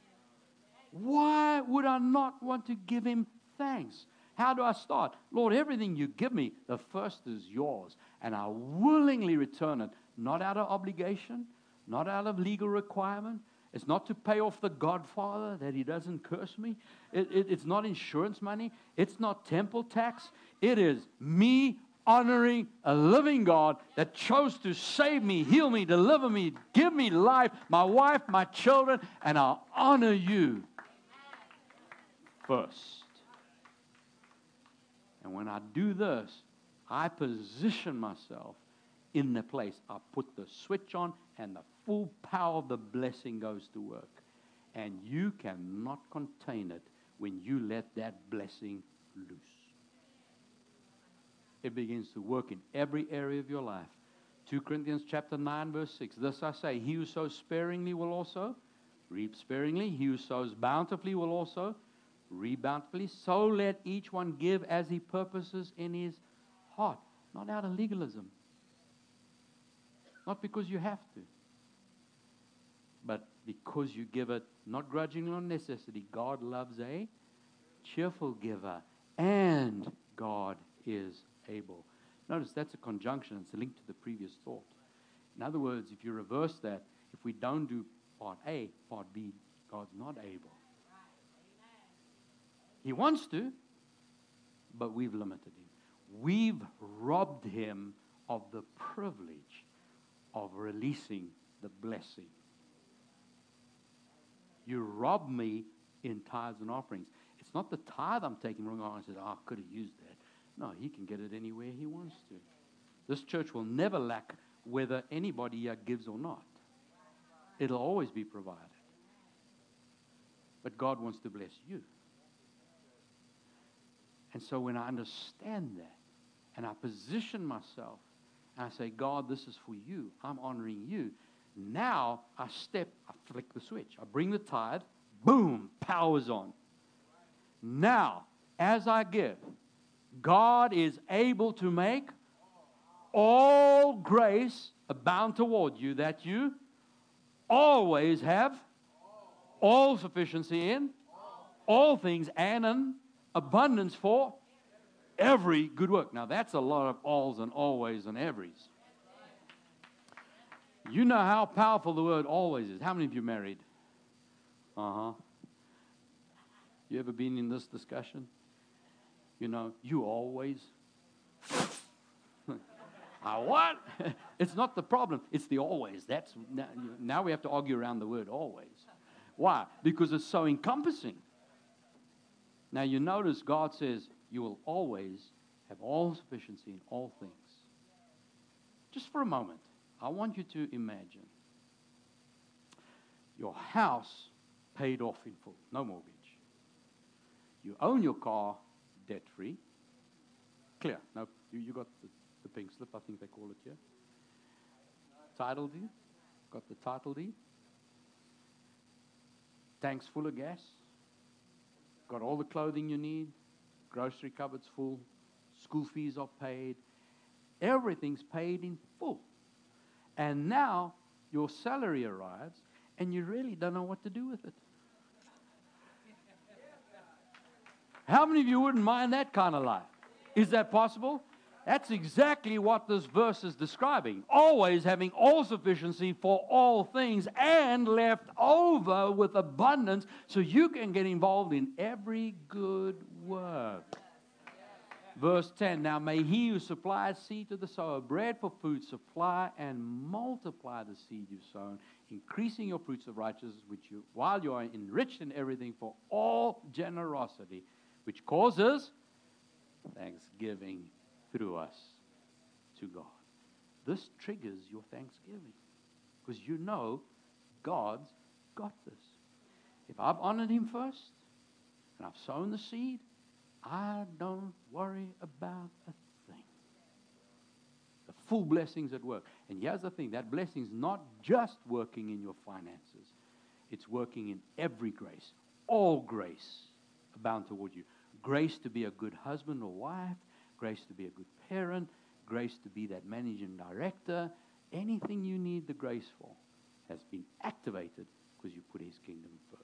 Why would I not want to give Him thanks? How do I start? Lord, everything you give me, the first is yours. And I willingly return it, not out of obligation, not out of legal requirement. It's not to pay off the Godfather that he doesn't curse me. It, it, it's not insurance money. It's not temple tax. It is me honoring a living God that chose to save me, heal me, deliver me, give me life, my wife, my children, and I'll honor you first. And when I do this, I position myself in the place. I put the switch on and the full power of the blessing goes to work. And you cannot contain it when you let that blessing loose. It begins to work in every area of your life. Second Corinthians chapter nine, verse six. This I say, he who sows sparingly will also reap sparingly. He who sows bountifully will also reap bountifully. So let each one give as he purposes in his heart. Not out of legalism. Not because you have to. But because you give it not grudgingly or necessity. God loves a cheerful giver. And God is able. Notice that's a conjunction. It's a link to the previous thought. In other words, if you reverse that, if we don't do part A, part B, God's not able. He wants to, but we've limited him. We've robbed him of the privilege of releasing the blessing. You rob me in tithes and offerings. It's not the tithe I'm taking wrong. I said, oh, I could have used that. No, he can get it anywhere he wants to. This church will never lack whether anybody uh, gives or not. It'll always be provided. But God wants to bless you. And so when I understand that, and I position myself, and I say, God, this is for you. I'm honoring you. Now I step, I flick the switch. I bring the tithe, boom, power's on. Now, as I give, God is able to make all grace abound toward you, that you always have all sufficiency in all things and an abundance for every good work. Now, that's a lot of alls and always and everys. You know how powerful the word always is. How many of you are married? Uh-huh. You ever been in this discussion? You know, you always. Ah, what? It's not the problem. It's the always. That's now, now we have to argue around the word always. Why? Because it's so encompassing. Now you notice God says you will always have all sufficiency in all things. Just for a moment, I want you to imagine your house paid off in full, no mortgage. You own your car debt-free. Clear. No, you, you got the, the pink slip, I think they call it here. Title deed. Got the title deed. Tanks full of gas. Got all the clothing you need. Grocery cupboards full. School fees are paid. Everything's paid in full. And now your salary arrives and you really don't know what to do with it. How many of you wouldn't mind that kind of life? Is that possible? That's exactly what this verse is describing. Always having all sufficiency for all things and left over with abundance so you can get involved in every good work. Verse ten, now may he who supplies seed to the sower, bread for food, supply and multiply the seed you've sown, increasing your fruits of righteousness, which you, while you are enriched in everything for all generosity, which causes thanksgiving through us to God. This triggers your thanksgiving because you know God's got this. If I've honored him first and I've sown the seed, I don't worry about a thing. The full blessings at work. And here's the thing, that blessing is not just working in your finances. It's working in every grace. All grace abound toward you. Grace to be a good husband or wife. Grace to be a good parent. Grace to be that managing director. Anything you need the grace for has been activated because you put his kingdom first.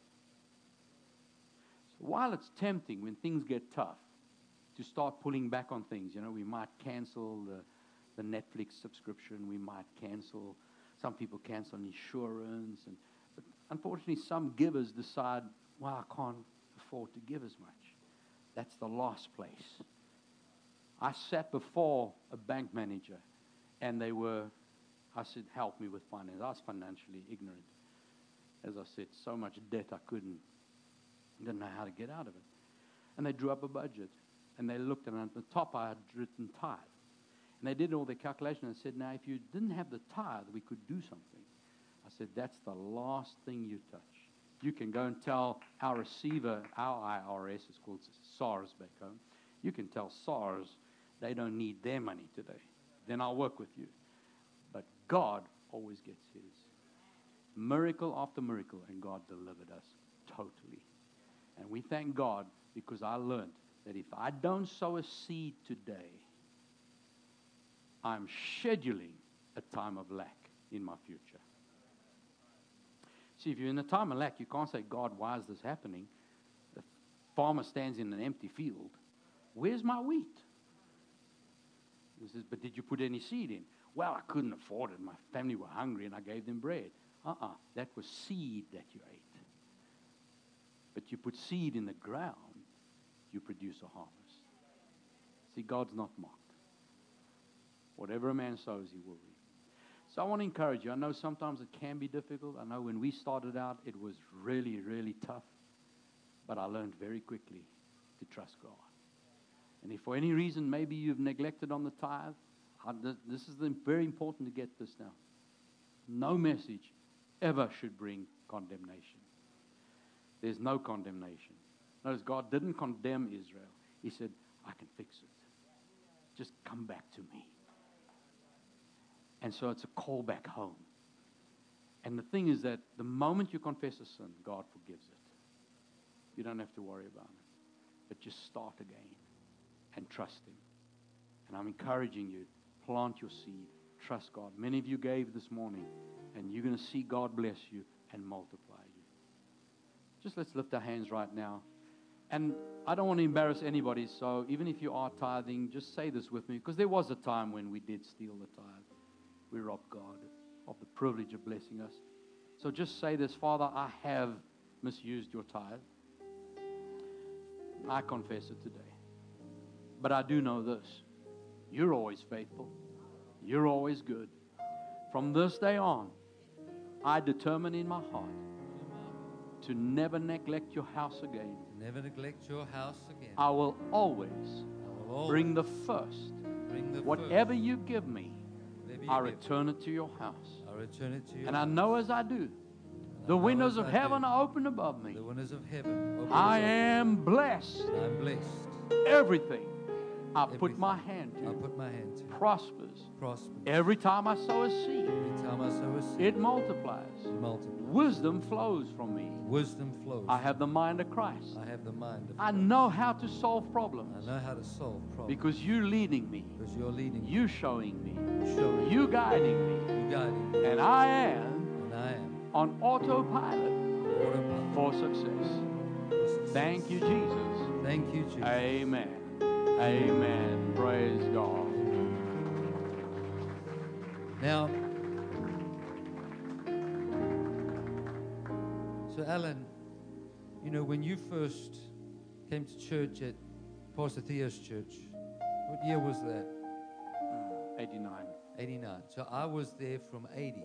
While it's tempting when things get tough to start pulling back on things, you know, we might cancel the, the Netflix subscription, we might cancel, some people cancel insurance, and but unfortunately some givers decide, well, I can't afford to give as much. That's the last place. I sat before a bank manager, and they were, I said, help me with finance. I was financially ignorant. As I said, so much debt I couldn't. Didn't know how to get out of it. And they drew up a budget. And they looked, and at the top I had written tithe. And they did all their calculations and said, now, if you didn't have the tithe, we could do something. I said, that's the last thing you touch. You can go and tell our receiver, our I R S, it's called SARS back home. You can tell SARS they don't need their money today. Then I'll work with you. But God always gets his. Miracle after miracle, and God delivered us totally. And we thank God because I learned that if I don't sow a seed today, I'm scheduling a time of lack in my future. See, if you're in a time of lack, you can't say, God, why is this happening? The farmer stands in an empty field. Where's my wheat? He says, but did you put any seed in? Well, I couldn't afford it. My family were hungry and I gave them bread. Uh-uh. That was seed that you ate. But you put seed in the ground, you produce a harvest. See, God's not mocked. Whatever a man sows, he will reap. So I want to encourage you. I know sometimes it can be difficult. I know when we started out, it was really, really tough. But I learned very quickly to trust God. And if for any reason maybe you've neglected on the tithe, I, this is the, very important to get this now. No message ever should bring condemnation. There's no condemnation. Notice God didn't condemn Israel. He said, I can fix it. Just come back to me. And so it's a call back home. And the thing is that the moment you confess a sin, God forgives it. You don't have to worry about it. But just start again and trust him. And I'm encouraging you, plant your seed. Trust God. Many of you gave this morning, and you're going to see God bless you and multiply you. Just let's lift our hands right now. And I don't want to embarrass anybody, so even if you are tithing, just say this with me, because there was a time when we did steal the tithe. We robbed God. of the privilege of blessing us. So just say this: Father, I have misused your tithe. I confess it today. But I do know this: you're always faithful. You're always good. From this day on, I determine in my heart to never neglect your house again. Never neglect your house again. I will always I will always bring the first. bring the Whatever first. you give me, Whatever you I give. return it to your house. I return it to you. And I know as I do, And the I know windows as of I heaven do, are open above me. the windows of heaven. open I us up. am blessed. I'm blessed. Everything I put Everything my hand I to put my hand to prospers. prosper. Every time I sow a seed, Every time I sow a seed, it multiplies. it multiplies. Wisdom flows from me. Wisdom flows. I have the mind of Christ. I have the mind of I Christ. know how to solve I problems know how to solve problems because you're leading me, because you're leading me, you showing me, showing me, you guiding me, you guiding me, and I am and I am on autopilot autopilot for success. for success. Thank you, Jesus. Thank you, Jesus. Amen. Amen. Praise God. Now, so Alan, you know, when you first came to church at Pastor Theo's church, what year was that? eighty-nine. eighty-nine. So I was there from eighty.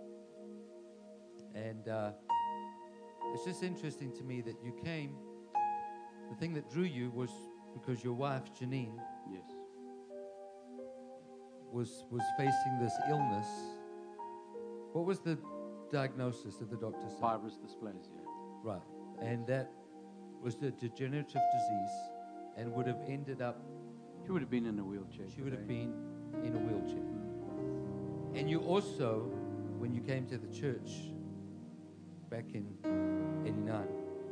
And uh, it's just interesting to me that you came, the thing that drew you was because your wife, Janine, Yes. was, was facing this illness. What was the diagnosis that the doctor said? Fibrous dysplasia. Right. And that was a degenerative disease and would have ended up, She would have been in a wheelchair. she would have today. been in a wheelchair. And you also, when you came to the church back in eighty-nine,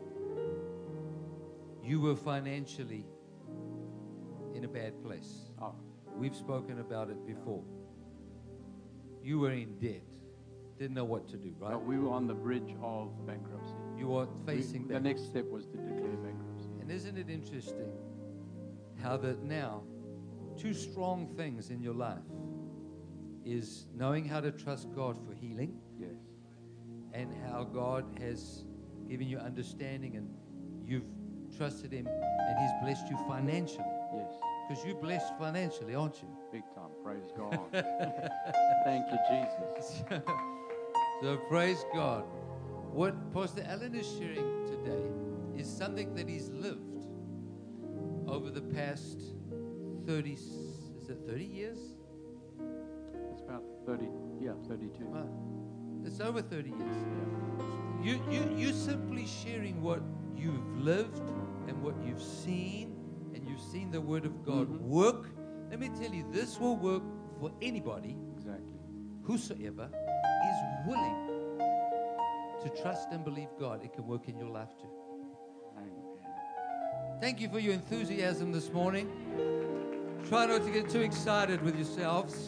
you were financially in a bad place. Oh, We've spoken about it before. You were in debt, didn't know what to do, right? no, we were on the bridge of bankruptcy. You were We- facing the that. next step was to declare bankruptcy. And isn't it interesting how that now two strong things in your life is knowing how to trust God for healing Yes. and how God has given you understanding and you've trusted Him and He's blessed you financially. Yes. Because you're blessed financially, aren't you? Big time. Praise God. Thank you, Jesus. So praise God. What Pastor Alan is sharing today is something that he's lived over the past thirty, is it thirty years? It's about thirty, yeah, thirty-two. Right. It's over thirty years. Yeah. You, you, you're simply sharing what you've lived and what you've seen, and you've seen the Word of God Mhm. work. Let me tell you, this will work for anybody, Exactly. whosoever is willing to trust and believe God. It can work in your life too. Amen. Thank you for your enthusiasm this morning. Try not to get too excited with yourselves.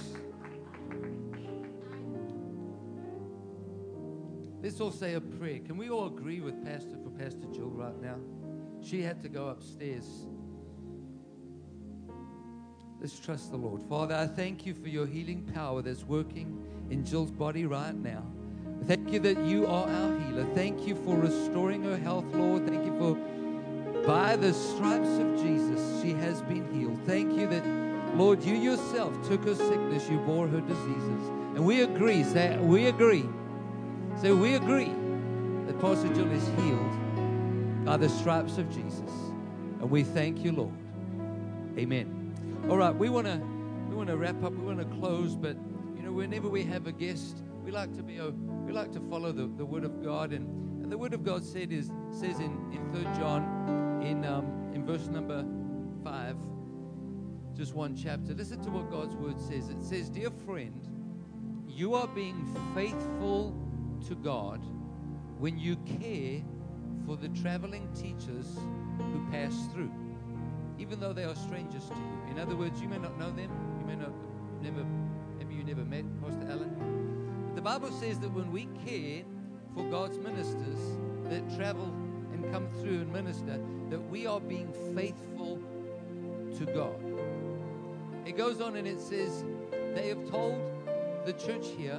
Let's all say a prayer. Can we all agree with Pastor for Pastor Jill right now? She had to go upstairs. Let's trust the Lord. Father, I thank you for your healing power that's working in Jill's body right now. Thank you that you are our healer. Thank you for restoring her health, Lord. Thank you for, by the stripes of Jesus, she has been healed. Thank you that, Lord, you yourself took her sickness. You bore her diseases. And we agree, say, we agree. Say, we agree that Pastor Jill is healed by the stripes of Jesus. And we thank you, Lord. Amen. All right, we want to we want to wrap up. We want to close, but you know, whenever we have a guest, we like to be a, we like to follow the, the Word of God, and, and the Word of God said is says in in Third John in um, in verse number five, just one chapter. Listen to what God's Word says. It says, "Dear friend, you are being faithful to God when you care for the traveling teachers who pass through, even though they are strangers to you." In other words, you may not know them, you may not, never, maybe you never met Pastor Alan. But the Bible says that when we care for God's ministers that travel and come through and minister, that we are being faithful to God. It goes on and it says, they have told the church here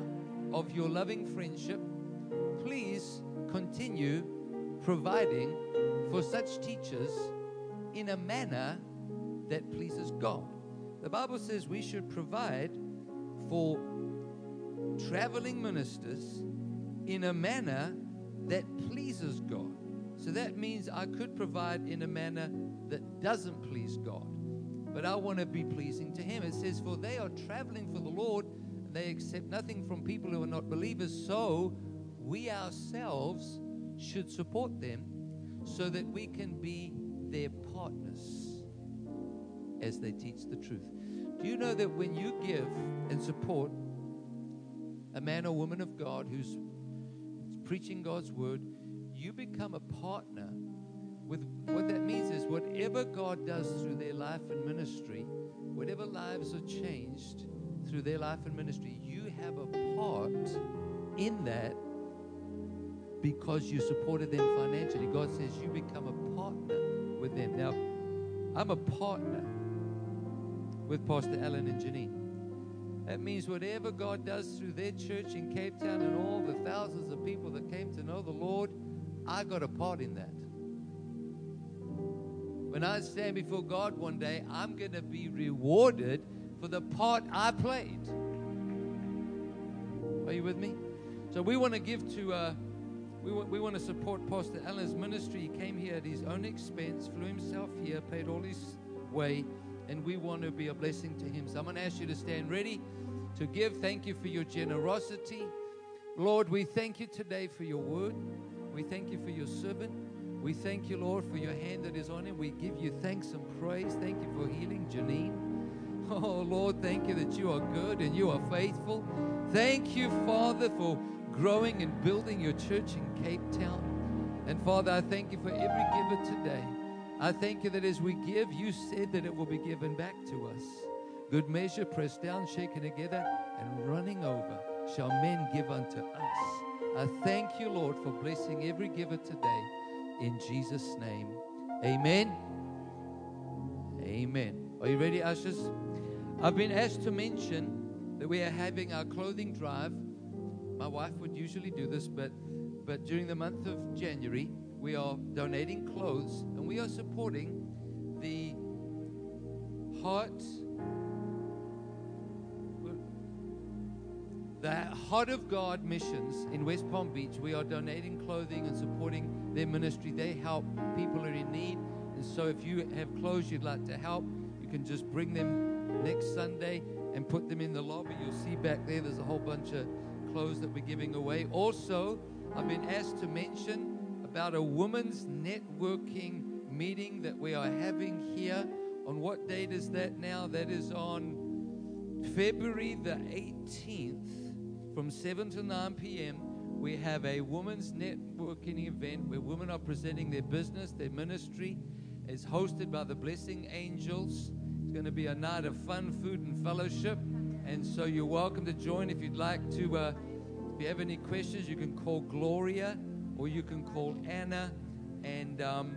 of your loving friendship, please continue providing for such teachers in a manner that pleases God. The Bible says we should provide for traveling ministers in a manner that pleases God. So that means I could provide in a manner that doesn't please God, but I want to be pleasing to Him. It says, for they are traveling for the Lord, and they accept nothing from people who are not believers. So we ourselves should support them so that we can be their partners as they teach the truth. Do you know that when you give and support a man or woman of God who's preaching God's word, you become a partner with what that means is whatever God does through their life and ministry, whatever lives are changed through their life and ministry, you have a part in that because you supported them financially. God says you become a partner with them. Now, I'm a partner with Pastor Alan and Janine. That means whatever God does through their church in Cape Town and all the thousands of people that came to know the Lord, I got a part in that. When I stand before God one day, I'm going to be rewarded for the part I played. Are you with me? So we want to give to, uh, we, w- we want to support Pastor Alan's ministry. He came here at his own expense, flew himself here, paid all his way, and we want to be a blessing to him. So I'm going to ask you to stand ready to give. Thank you for your generosity. Lord, we thank you today for your word. We thank you for your servant. We thank you, Lord, for your hand that is on him. We give you thanks and praise. Thank you for healing Janine. Oh, Lord, thank you that you are good and you are faithful. Thank you, Father, for growing and building your church in Cape Town. And, Father, I thank you for every giver today. I thank you that as we give, you said that it will be given back to us. Good measure, pressed down, shaken together, and running over shall men give unto us. I thank you, Lord, for blessing every giver today. In Jesus' name, amen. Amen. Are you ready, ushers? I've been asked to mention that we are having our clothing drive. My wife would usually do this, but, but during the month of January, we are donating clothes, and we are supporting the Heart, the Heart of God missions in West Palm Beach. We are donating clothing and supporting their ministry. They help people who are in need. And so if you have clothes you'd like to help, you can just bring them next Sunday and put them in the lobby. You'll see back there, there's a whole bunch of clothes that we're giving away. Also, I've been asked to mention about a women's networking meeting that we are having here. On what date is that now? That is on February the eighteenth from seven to nine p.m. We have a women's networking event where women are presenting their business, their ministry. It's hosted by the Blessing Angels. It's going to be a night of fun, food, and fellowship. And so you're welcome to join. If you'd like to, uh, if you have any questions, you can call Gloria or you can call Anna. And um,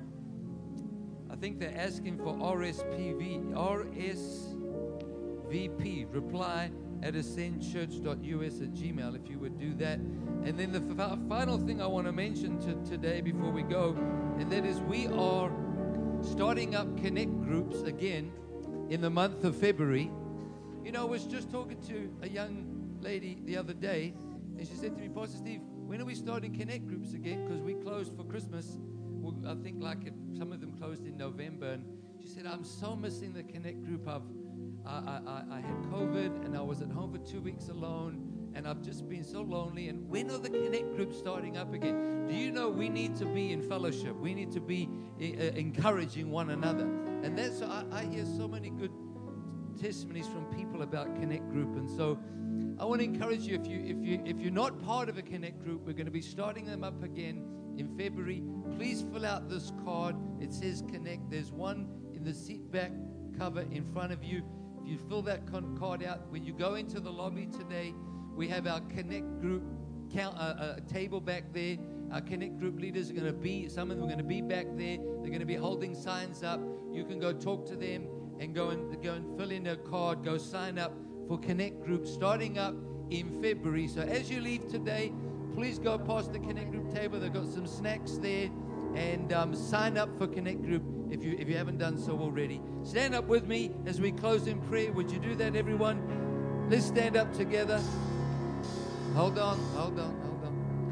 I think they're asking for R S P V, R S V P, reply at ascend church dot U S at gmail if you would do that. And then the f- final thing I want to mention to today before we go, and that is we are starting up connect groups again in the month of February. You know, I was just talking to a young lady the other day, and she said to me, Pastor Steve, when are we starting connect groups again? Because we closed for Christmas. Well, I think like it, some of them closed in November. And she said, I'm so missing the connect group. I've, I, I, I had COVID, and I was at home for two weeks alone, and I've just been so lonely. And when are the connect groups starting up again? Do you know we need to be in fellowship? We need to be uh, encouraging one another. And that's, I, I hear so many good testimonies from people about connect group. And so I want to encourage you, if you if you if you're not part of a connect group, we're going to be starting them up again in February. Please fill out this card. It says connect. There's one in the seat back cover in front of you. If you fill that con- card out, when you go into the lobby today, we have our connect group count, uh, uh, table back there. Our connect group leaders are going to be, some of them are going to be back there. They're going to be holding signs up. You can go talk to them and go and go and fill in a card. Go sign up for connect group starting up in February. So as you leave today, please go past the Connect Group table. They've got some snacks there. And um, sign up for Connect Group if you if you haven't done so already. Stand up with me as we close in prayer. Would you do that, everyone? Let's stand up together. Hold on, hold on, hold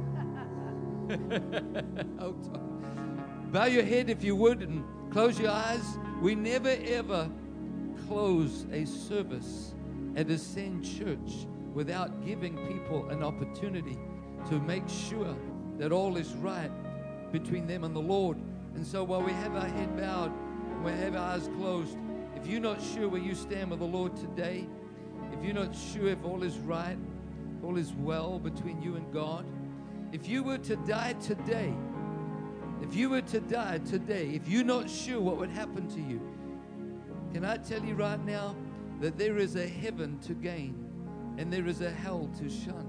on. Hold on. Bow your head if you would and close your eyes. We never ever close a service at Ascend Church without giving people an opportunity to make sure that all is right between them and the Lord. And so while we have our head bowed, we have our eyes closed, if you're not sure where you stand with the Lord today, if you're not sure if all is right, all is well between you and God, if you were to die today, if you were to die today, if you're not sure what would happen to you, can I tell you right now that there is a heaven to gain and there is a hell to shun.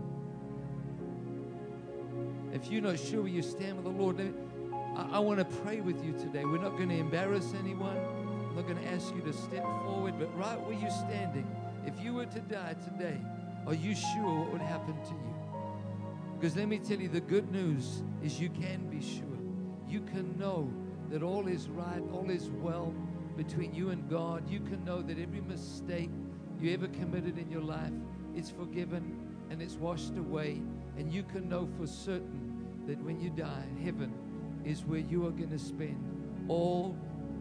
If you're not sure where you stand with the Lord, I, I want to pray with you today. We're not going to embarrass anyone. I'm not going to ask you to step forward, but right where you're standing, if you were to die today, are you sure what would happen to you? Because let me tell you, the good news is you can be sure. You can know that all is right, all is well between you and God. You can know that every mistake you ever committed in your life is forgiven and it's washed away. And you can know for certain that when you die, heaven is where you are going to spend all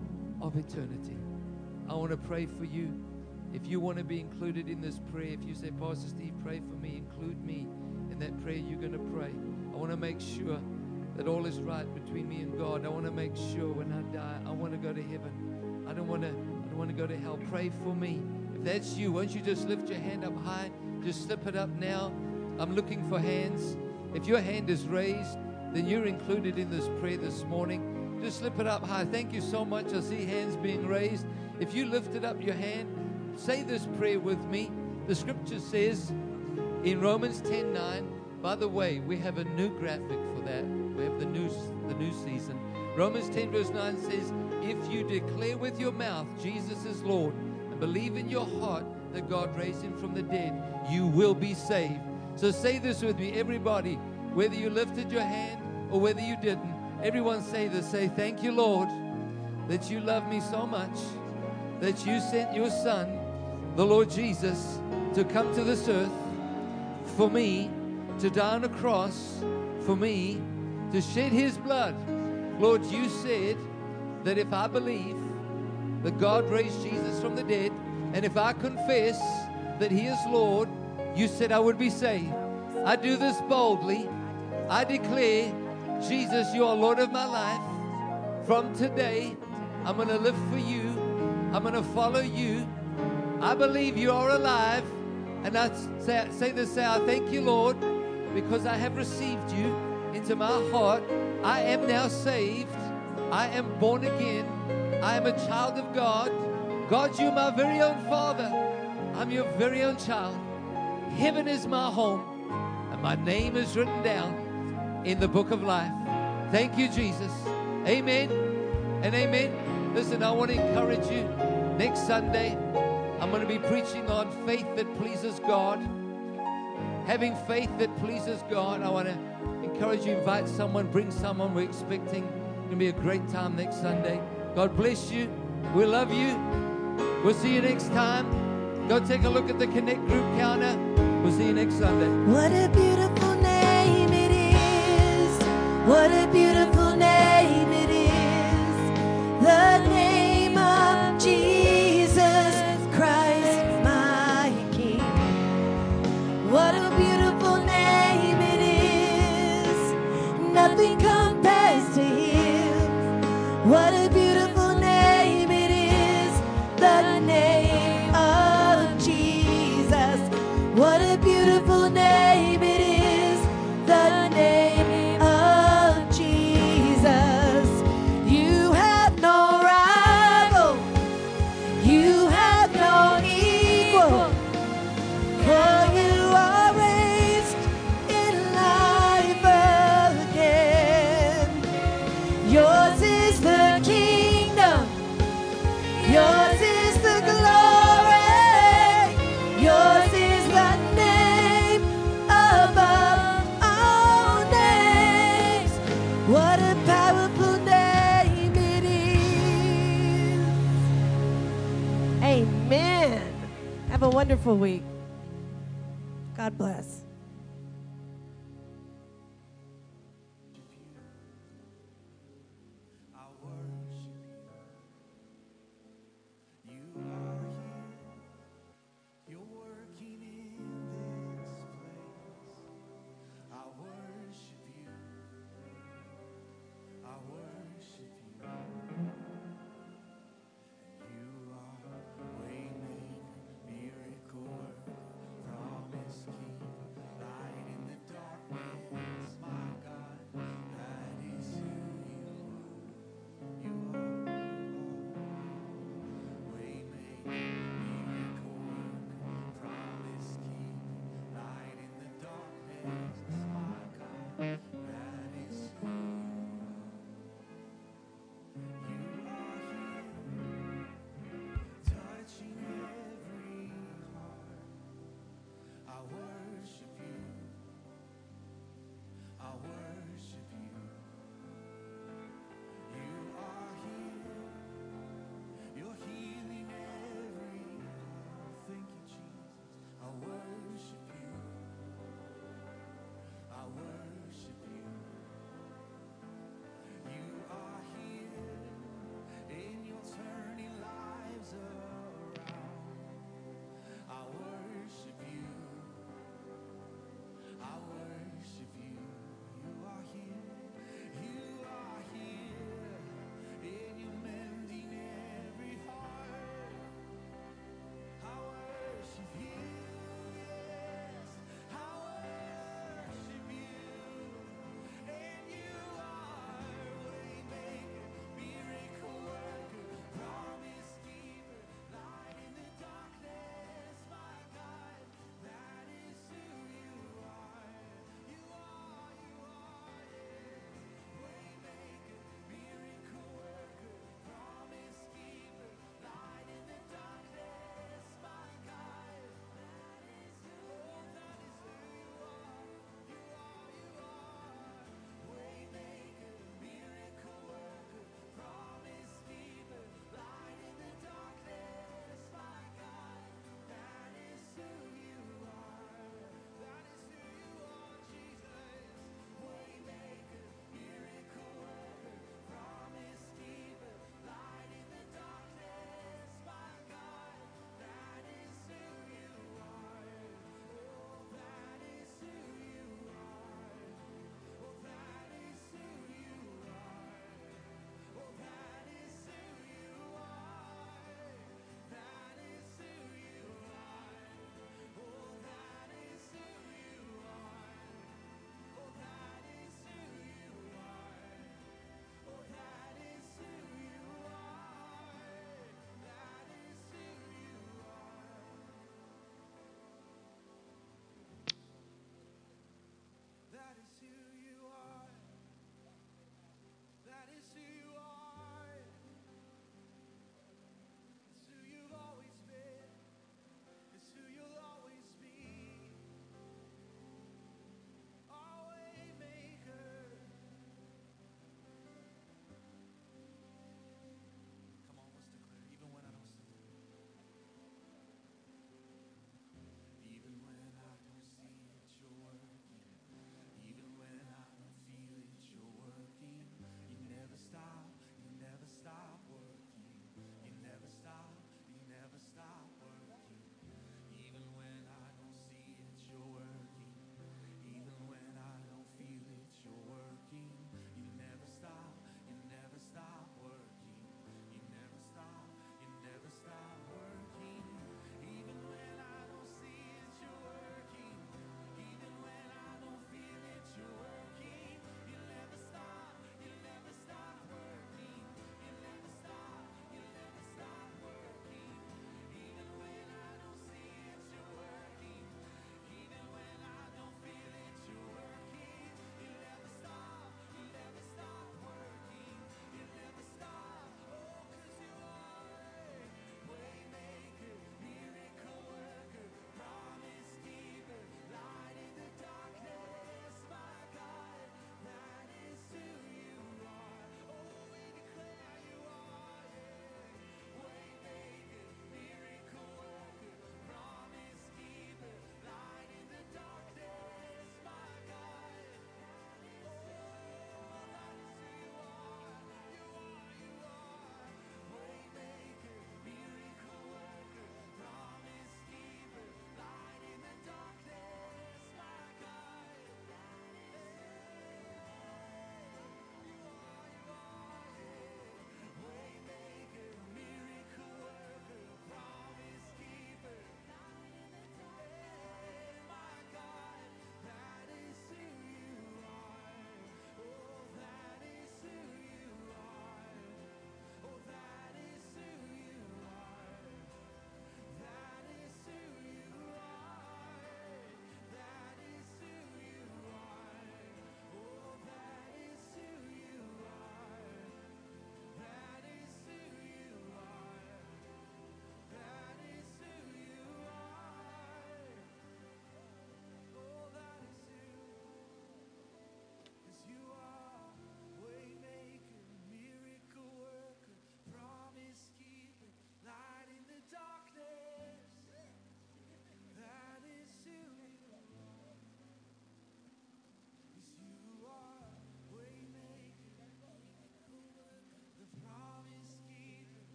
of eternity. I want to pray for you. If you want to be included in this prayer, if you say, Pastor Steve, pray for me, include me in that prayer you're going to pray. I want to make sure that all is right between me and God. I want to make sure when I die, I want to go to heaven. I don't want to, I don't want to go to hell. Pray for me. If that's you, won't you just lift your hand up high? Just slip it up now. I'm looking for hands. If your hand is raised, then you're included in this prayer this morning. Just slip it up high. Thank you so much. I see hands being raised. If you lifted up your hand, say this prayer with me. The scripture says in Romans ten nine, by the way, we have a new graphic for that. We have the new, the new season. Romans ten verse nine says, if you declare with your mouth Jesus is Lord and believe in your heart that God raised him from the dead, you will be saved. So say this with me, everybody, whether you lifted your hand or whether you didn't, everyone say this, say, thank you, Lord, that you love me so much, that you sent your son, the Lord Jesus, to come to this earth for me, to die on a cross for me, to shed his blood. Lord, you said that if I believe that God raised Jesus from the dead, and if I confess that he is Lord, you said I would be saved. I do this boldly. I declare, Jesus, you are Lord of my life. From today, I'm going to live for you. I'm going to follow you. I believe you are alive. And I say, say this, say, I thank you, Lord, because I have received you into my heart. I am now saved. I am born again. I am a child of God. God, you're my very own Father. I'm your very own child. Heaven is my home, and my name is written down in the book of life. Thank you, Jesus. Amen and amen. Listen, I want to encourage you. Next Sunday, I'm going to be preaching on faith that pleases God. Having faith that pleases God. I want to encourage you, invite someone, bring someone. We're expecting it's going to be a great time next Sunday. God bless you. We love you. We'll see you next time. Go take a look at the Connect Group counter. We'll see you next Sunday. What a beautiful name it is. What a beautiful name it is. The name of Jesus Christ, my King. What a beautiful name it is. Nothing compares to him. What a beautiful name it is. The name of Jesus. What a beautiful name it is, the name of Jesus. You have no rival, you have no equal, for you are raised in life again. Yours is the kingdom, yours is the glory, yours is the name Have a wonderful week. God bless. I worship you. You are here. You're working in this place. I worship you. I worship you. You are waymaker, miracle worker, promise keeper.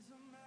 a